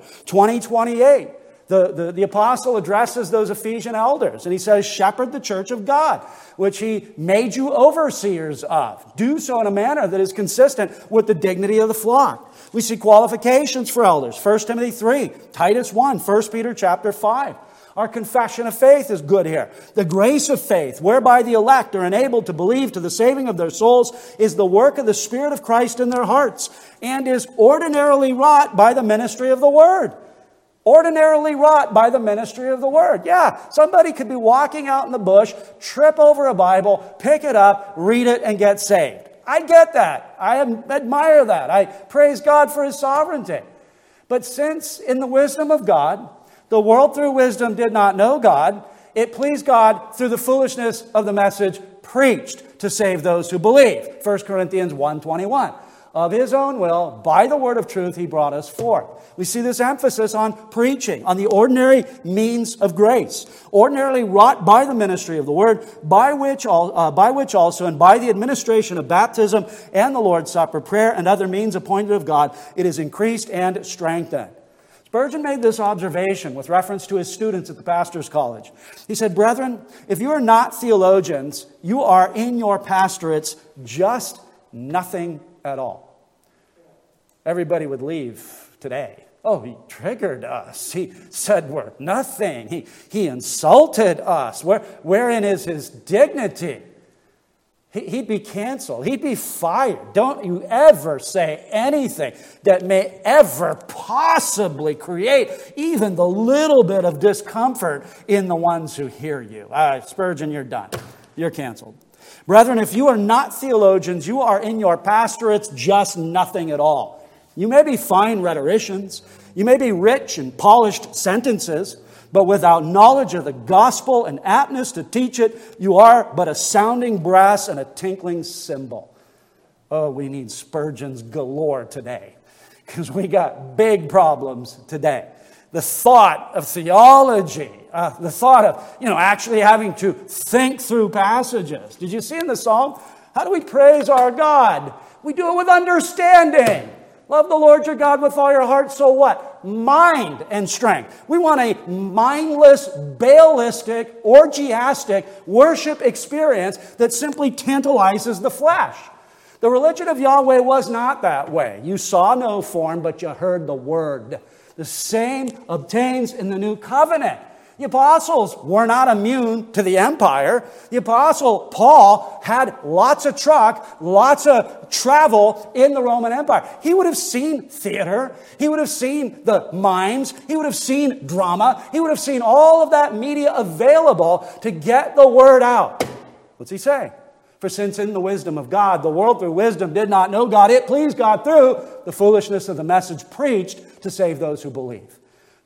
20:28. The apostle addresses those Ephesian elders, and he says, shepherd the church of God, which he made you overseers of. Do so in a manner that is consistent with the dignity of the flock. We see qualifications for elders. 1 Timothy 3, Titus 1, 1 Peter chapter 5. Our confession of faith is good here. The grace of faith, whereby the elect are enabled to believe to the saving of their souls, is the work of the Spirit of Christ in their hearts, and is ordinarily wrought by the ministry of the word. Ordinarily wrought by the ministry of the word. Yeah, somebody could be walking out in the bush, trip over a Bible, pick it up, read it, and get saved. I get that. I admire that. I praise God for his sovereignty. But since in the wisdom of God, the world through wisdom did not know God, it pleased God through the foolishness of the message preached to save those who believe. 1 Corinthians 1:21. Of his own will, by the word of truth, he brought us forth. We see this emphasis on preaching, on the ordinary means of grace, ordinarily wrought by the ministry of the word, by which also, and by the administration of baptism and the Lord's Supper, prayer, and other means appointed of God, it is increased and strengthened. Spurgeon made this observation with reference to his students at the pastor's college. He said, brethren, if you are not theologians, you are in your pastorates just nothing at all. Everybody would leave today. Oh, he triggered us. He said we're nothing. He insulted us. Wherein is his dignity? He'd be canceled. He'd be fired. Don't you ever say anything that may ever possibly create even the little bit of discomfort in the ones who hear you. Spurgeon, you're done. You're canceled. Brethren, if you are not theologians, you are in your pastorates just nothing at all. You may be fine rhetoricians. You may be rich in polished sentences, but without knowledge of the gospel and aptness to teach it, you are but a sounding brass and a tinkling cymbal. Oh, we need Spurgeons galore today, because we got big problems today. The thought of theology, the thought of, actually having to think through passages. Did you see in the psalm? How do we praise our God? We do it with understanding. Love the Lord your God with all your heart, so what? Mind and strength. We want a mindless, Baalistic, orgiastic worship experience that simply tantalizes the flesh. The religion of Yahweh was not that way. You saw no form, but you heard the word. The same obtains in the new covenant. The apostles were not immune to the empire. The apostle Paul had lots of truck, lots of travel in the Roman Empire. He would have seen theater. He would have seen the mimes. He would have seen drama. He would have seen all of that media available to get the word out. What's he say? For since in the wisdom of God, the world through wisdom did not know God, it pleased God through the foolishness of the message preached to save those who believe.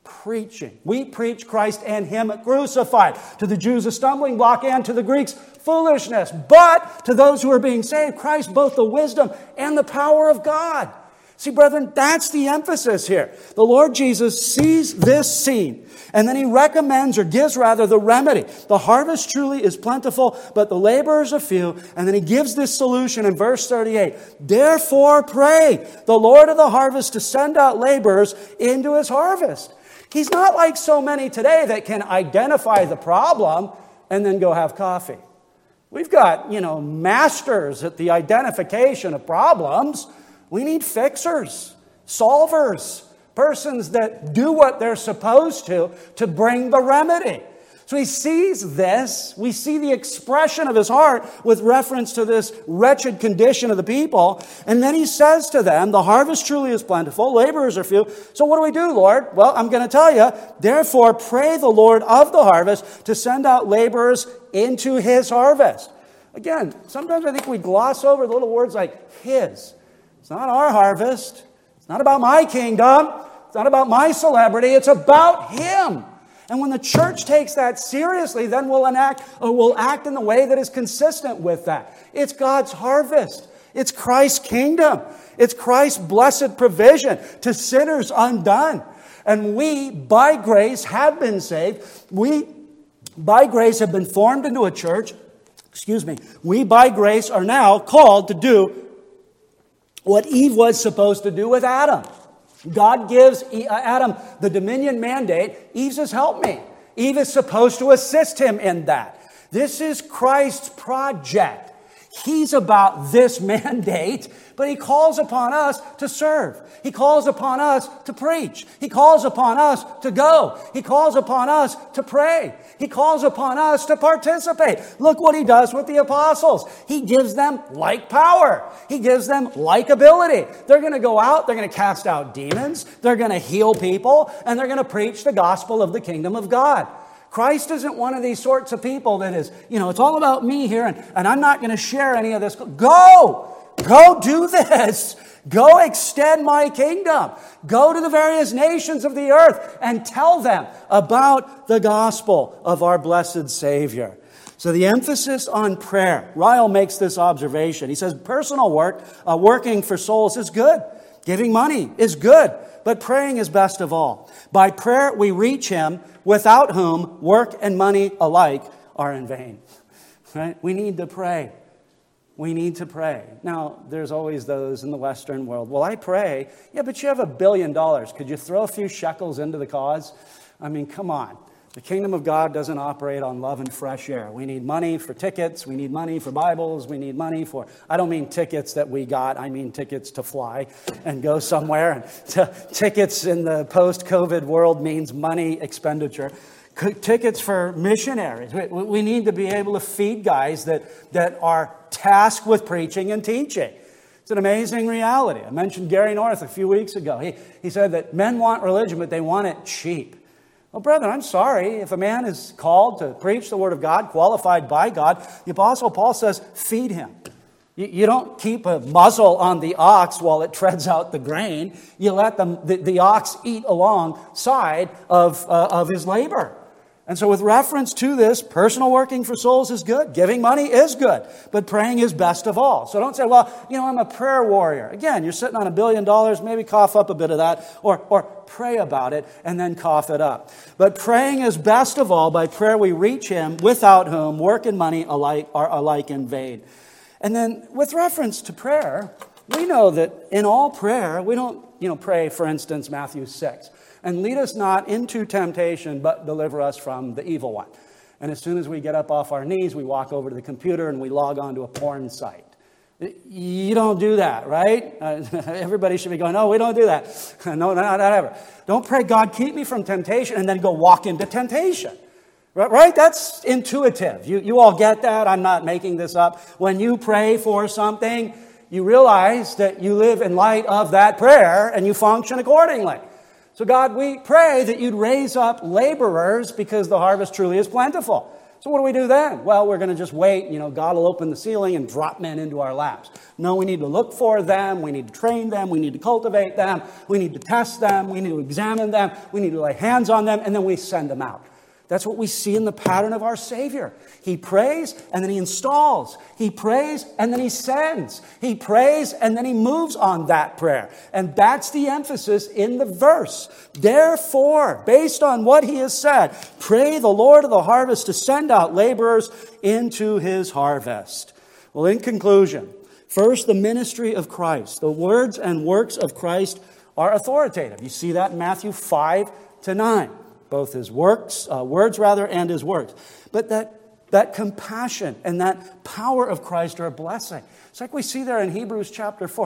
Preaching. We preach Christ and Him crucified. To the Jews, a stumbling block, and to the Greeks, foolishness. But to those who are being saved, Christ, both the wisdom and the power of God. See, brethren, that's the emphasis here. The Lord Jesus sees this scene, and then He recommends, or gives rather, the remedy. The harvest truly is plentiful, but the laborers are few. And then He gives this solution in verse 38. Therefore pray the Lord of the harvest to send out laborers into His harvest. He's not like so many today that can identify the problem and then go have coffee. We've got, masters at the identification of problems. We need fixers, solvers, persons that do what they're supposed to bring the remedy. So He sees this. We see the expression of His heart with reference to this wretched condition of the people. And then He says to them, the harvest truly is plentiful, laborers are few. So what do we do, Lord? Well, I'm going to tell you, therefore pray the Lord of the harvest to send out laborers into His harvest. Again, sometimes I think we gloss over the little words like His. It's not our harvest. It's not about my kingdom. It's not about my celebrity. It's about Him. And when the church takes that seriously, then we'll act in the way that is consistent with that. It's God's harvest. It's Christ's kingdom. It's Christ's blessed provision to sinners undone. And we, by grace, have been saved. We, by grace, have been formed into a church. We, by grace, are now called to do what Eve was supposed to do with Adam. God gives Adam the dominion mandate. Eve's his helpmate. Eve is supposed to assist him in that. This is Christ's project. He's about this mandate, but He calls upon us to serve. He calls upon us to preach. He calls upon us to go. He calls upon us to pray. He calls upon us to participate. Look what He does with the apostles. He gives them like power. He gives them like ability. They're going to go out. They're going to cast out demons. They're going to heal people. And they're going to preach the gospel of the kingdom of God. Christ isn't one of these sorts of people that is, it's all about me here and I'm not going to share any of this. Go do this. Go extend my kingdom. Go to the various nations of the earth and tell them about the gospel of our blessed Savior. So the emphasis on prayer. Ryle makes this observation. He says personal work, working for souls is good. Giving money is good. But praying is best of all. By prayer we reach Him, without whom work and money alike are in vain. Right? We need to pray. We need to pray. Now, there's always those in the Western world. Well, I pray. Yeah, but you have $1 billion. Could you throw a few shekels into the cause? I mean, come on. The kingdom of God doesn't operate on love and fresh air. We need money for tickets. We need money for Bibles. We need money for, I don't mean tickets that we got. I mean tickets to fly and go somewhere. And tickets in the post-COVID world means money expenditure. Tickets for missionaries. We need to be able to feed guys that are tasked with preaching and teaching. It's an amazing reality. I mentioned Gary North a few weeks ago. He said that men want religion, but they want it cheap. Well, brethren, I'm sorry. If a man is called to preach the word of God, qualified by God, the Apostle Paul says, feed him. You don't keep a muzzle on the ox while it treads out the grain. You let the ox eat alongside of his labor. And so with reference to this, personal working for souls is good. Giving money is good. But praying is best of all. So don't say, well, I'm a prayer warrior. Again, you're sitting on $1 billion. Maybe cough up a bit of that. Or pray about it and then cough it up. But praying is best of all. By prayer we reach Him, without whom work and money are alike in vain. And then with reference to prayer, we know that in all prayer, we don't, pray, for instance, Matthew 6. And lead us not into temptation, but deliver us from the evil one. And as soon as we get up off our knees, we walk over to the computer and we log on to a porn site. You don't do that, right? Everybody should be going, no, we don't do that. No, not ever. Don't pray, God, keep me from temptation, and then go walk into temptation. Right? That's intuitive. You all get that. I'm not making this up. When you pray for something, you realize that you live in light of that prayer and you function accordingly. So God, we pray that You'd raise up laborers because the harvest truly is plentiful. So what do we do then? Well, we're going to just wait. God will open the ceiling and drop men into our laps. No, we need to look for them. We need to train them. We need to cultivate them. We need to test them. We need to examine them. We need to lay hands on them, and then we send them out. That's what we see in the pattern of our Savior. He prays, and then he installs. He prays, and then he sends. He prays, and then he moves on that prayer. And that's the emphasis in the verse. Therefore, based on what he has said, pray the Lord of the harvest to send out laborers into his harvest. Well, in conclusion, first, the ministry of Christ. The words and works of Christ are authoritative. You see that in Matthew 5-9. Both his words and his works. But that compassion and that power of Christ are a blessing. It's like we see there in Hebrews chapter 4.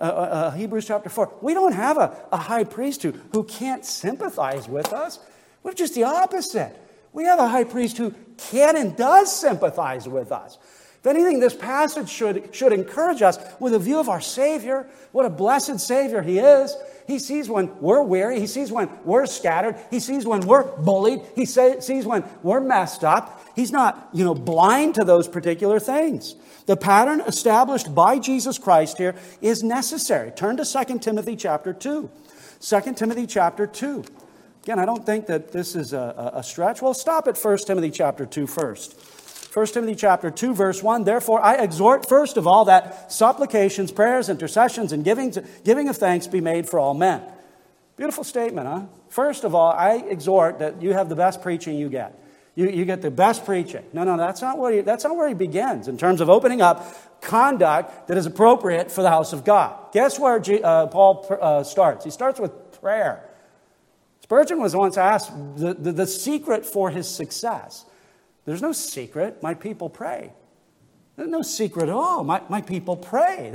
We don't have a high priest who can't sympathize with us. We're just the opposite. We have a high priest who can and does sympathize with us. If anything, this passage should encourage us with a view of our Savior. What a blessed Savior he is. He sees when we're weary. He sees when we're scattered. He sees when we're bullied. He sees when we're messed up. He's not, blind to those particular things. The pattern established by Jesus Christ here is necessary. Turn to 2 Timothy chapter 2. 2 Timothy chapter 2. Again, I don't think that this is a stretch. Well, stop at 1 Timothy chapter 2 first. 1 Timothy chapter 2, verse 1, therefore I exhort first of all that supplications, prayers, intercessions, and giving of thanks be made for all men. Beautiful statement, huh? First of all, I exhort that you have the best preaching you get. You get the best preaching. No, that's not where he begins in terms of opening up conduct that is appropriate for the house of God. Guess where Paul starts? He starts with prayer. Spurgeon was once asked the secret for his success. There's no secret. My people pray. There's no secret at all. My people pray.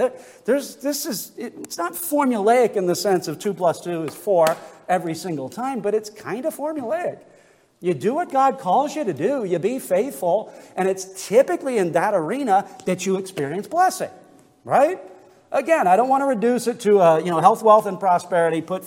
It's not formulaic in the sense of 2 + 2 is 4 every single time, but it's kind of formulaic. You do what God calls you to do. You be faithful, and it's typically in that arena that you experience blessing, right? Again, I don't want to reduce it to health, wealth, and prosperity. Put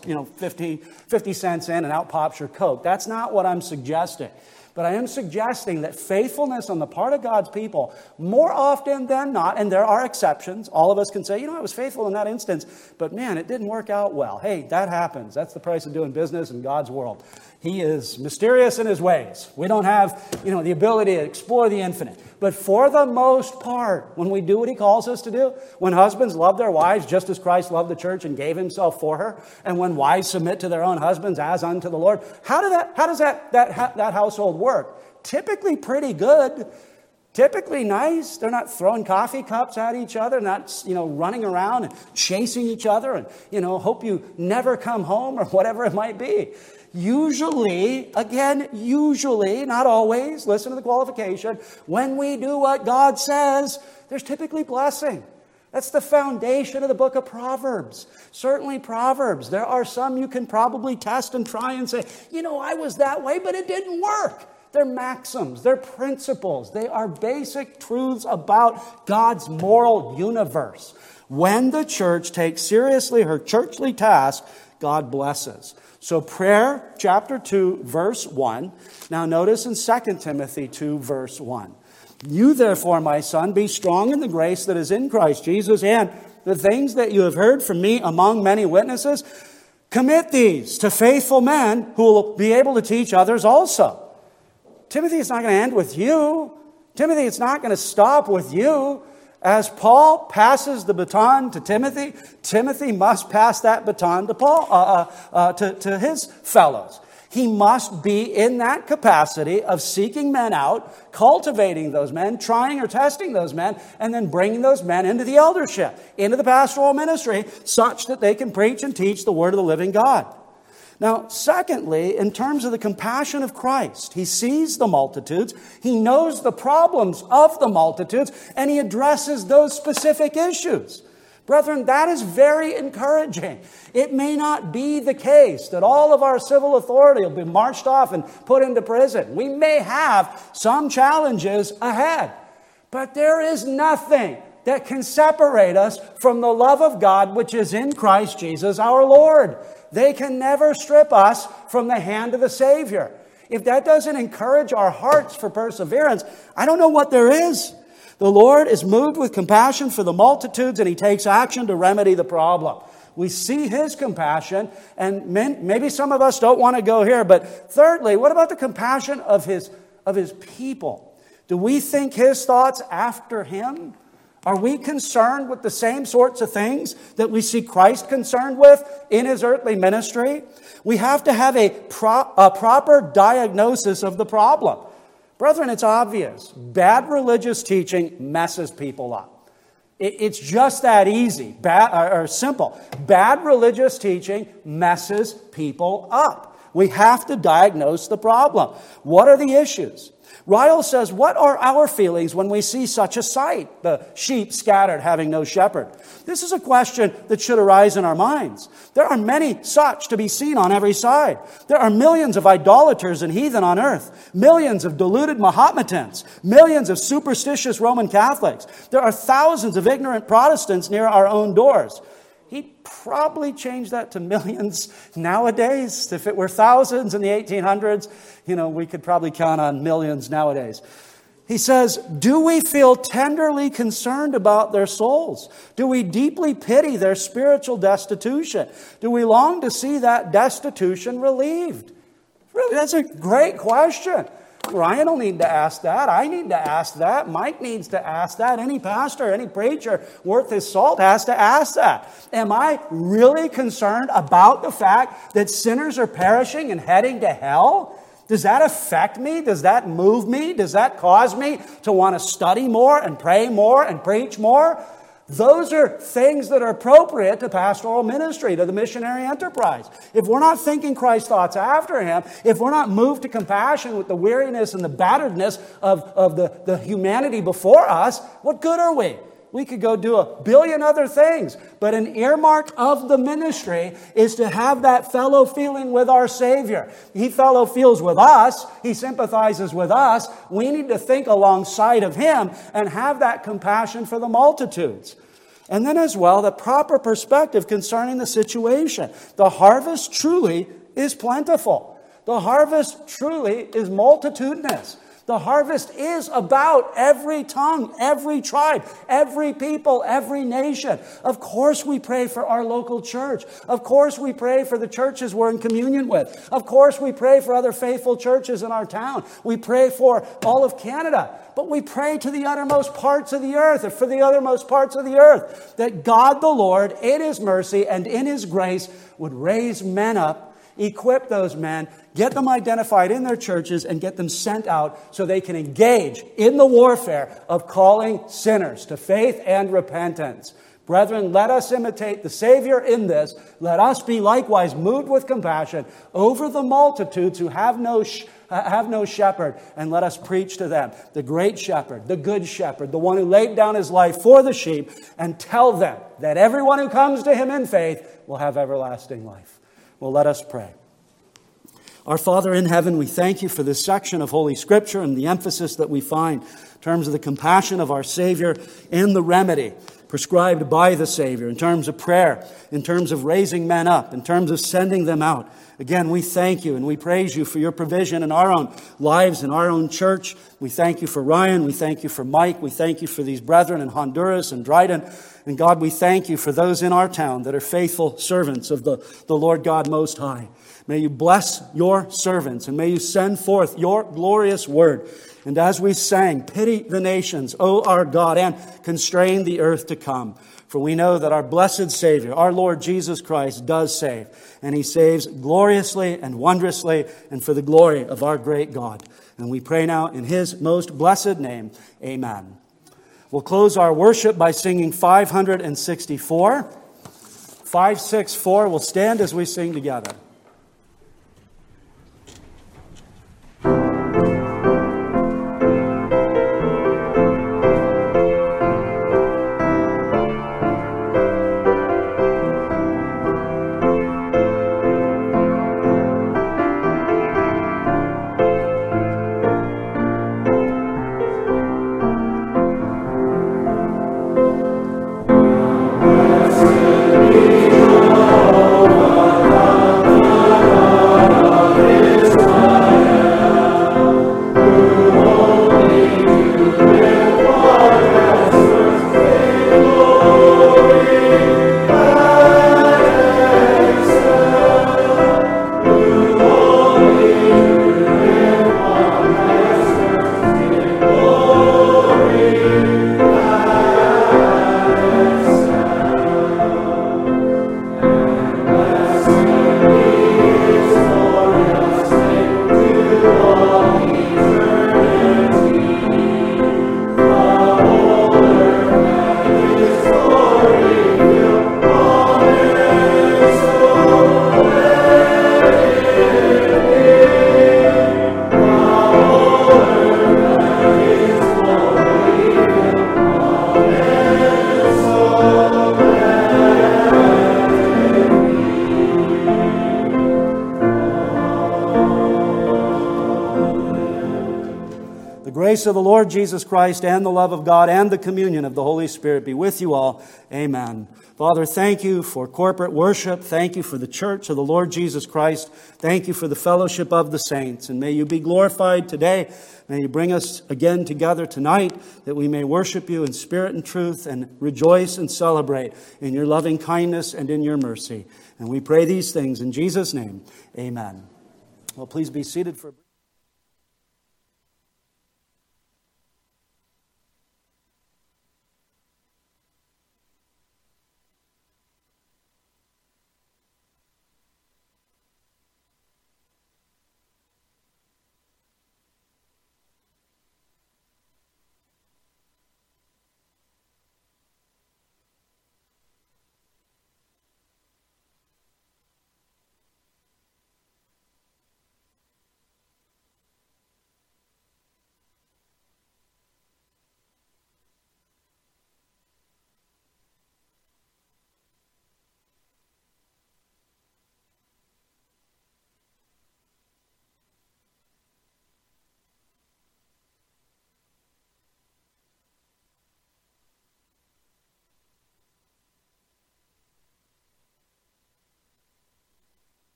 50 cents in, and out pops your Coke. That's not what I'm suggesting. But I am suggesting that faithfulness on the part of God's people, more often than not, and there are exceptions. All of us can say, I was faithful in that instance, but man, it didn't work out well. Hey, that happens. That's the price of doing business in God's world. He is mysterious in his ways. We don't have, the ability to explore the infinite. But for the most part, when we do what he calls us to do, when husbands love their wives just as Christ loved the church and gave himself for her, and when wives submit to their own husbands as unto the Lord, how does that household work? Typically pretty good. Typically nice. They're not throwing coffee cups at each other, not, running around and chasing each other and, hope you never come home or whatever it might be. Usually, not always, listen to the qualification, when we do what God says, there's typically blessing. That's the foundation of the book of Proverbs. Certainly Proverbs. There are some you can probably test and try and say, I was that way, but it didn't work. They're maxims. They're principles. They are basic truths about God's moral universe. When the church takes seriously her churchly task, God blesses. So prayer, chapter 2, verse 1. Now notice in 2 Timothy 2, verse 1. You therefore, my son, be strong in the grace that is in Christ Jesus, and the things that you have heard from me among many witnesses, commit these to faithful men who will be able to teach others also. Timothy, it's not going to end with you. Timothy, it's not going to stop with you. As Paul passes the baton to Timothy, Timothy must pass that baton to Paul, to his fellows. He must be in that capacity of seeking men out, cultivating those men, trying or testing those men, and then bringing those men into the eldership, into the pastoral ministry, such that they can preach and teach the word of the living God. Now, secondly, in terms of the compassion of Christ, he sees the multitudes, he knows the problems of the multitudes, and he addresses those specific issues. Brethren, that is very encouraging. It may not be the case that all of our civil authority will be marched off and put into prison. We may have some challenges ahead, but there is nothing that can separate us from the love of God which is in Christ Jesus our Lord. They can never strip us from the hand of the Savior. If that doesn't encourage our hearts for perseverance, I don't know what there is. The Lord is moved with compassion for the multitudes, and He takes action to remedy the problem. We see His compassion, and maybe some of us don't want to go here, but thirdly, what about the compassion of His people? Do we think His thoughts after Him? Are we concerned with the same sorts of things that we see Christ concerned with in His earthly ministry? We have to have a proper diagnosis of the problem. Brethren, it's obvious. Bad religious teaching messes people up. It's just that easy, or simple. Bad religious teaching messes people up. We have to diagnose the problem. What are the issues? Ryle says, what are our feelings when we see such a sight? The sheep scattered, having no shepherd. This is a question that should arise in our minds. There are many such to be seen on every side. There are millions of idolaters and heathen on earth, millions of deluded Mahometans, millions of superstitious Roman Catholics. There are thousands of ignorant Protestants near our own doors. He'd probably change that to millions nowadays. If it were thousands in the 1800s, we could probably count on millions nowadays. He says, do we feel tenderly concerned about their souls? Do we deeply pity their spiritual destitution? Do we long to see that destitution relieved? Really, that's a great question. Ryan will need to ask that. I need to ask that. Mike needs to ask that. Any pastor, any preacher worth his salt has to ask that. Am I really concerned about the fact that sinners are perishing and heading to hell? Does that affect me? Does that move me? Does that cause me to want to study more and pray more and preach more? Those are things that are appropriate to pastoral ministry, to the missionary enterprise. If we're not thinking Christ's thoughts after Him, if we're not moved to compassion with the weariness and the batteredness of the humanity before us, what good are we? We could go do a billion other things. But an earmark of the ministry is to have that fellow feeling with our Savior. He fellow feels with us. He sympathizes with us. We need to think alongside of Him and have that compassion for the multitudes. And then as well, the proper perspective concerning the situation. The harvest truly is plentiful. The harvest truly is multitudinous. The harvest is about every tongue, every tribe, every people, every nation. Of course we pray for our local church. Of course we pray for the churches we're in communion with. Of course we pray for other faithful churches in our town. We pray for all of Canada. But we pray to the uttermost parts of the earth, or for the uttermost parts of the earth, that God the Lord, in His mercy and in His grace, would raise men up, equip those men, get them identified in their churches, and get them sent out so they can engage in the warfare of calling sinners to faith and repentance. Brethren, let us imitate the Savior in this. Let us be likewise moved with compassion over the multitudes who have no shepherd, and let us preach to them the great shepherd, the good shepherd, the one who laid down His life for the sheep, and tell them that everyone who comes to Him in faith will have everlasting life. Well, let us pray. Our Father in heaven, we thank You for this section of Holy Scripture and the emphasis that we find in terms of the compassion of our Savior and the remedy prescribed by the Savior, in terms of prayer, in terms of raising men up, in terms of sending them out. Again, we thank You and we praise You for Your provision in our own lives, in our own church. We thank You for Ryan. We thank You for Mike. We thank You for these brethren in Honduras and Dryden. And God, we thank You for those in our town that are faithful servants of the Lord God Most High. May You bless Your servants, and may You send forth Your glorious word. And as we sang, pity the nations, O our God, and constrain the earth to come. For we know that our blessed Savior, our Lord Jesus Christ, does save. And He saves gloriously and wondrously and for the glory of our great God. And we pray now in His most blessed name. Amen. We'll close our worship by singing 564. 564. We'll stand as we sing together. Blessed be Jehovah. grace of the Lord Jesus Christ and the love of God and the communion of the Holy Spirit be with you all. Amen. Father, thank you for corporate worship. Thank you for the church of the Lord Jesus Christ. Thank you for the fellowship of the saints. And may you be glorified today. May you bring us again together tonight that we may worship you in spirit and truth and rejoice and celebrate in your loving kindness and in your mercy. And we pray these things in Jesus' name. Amen. Well, please be seated for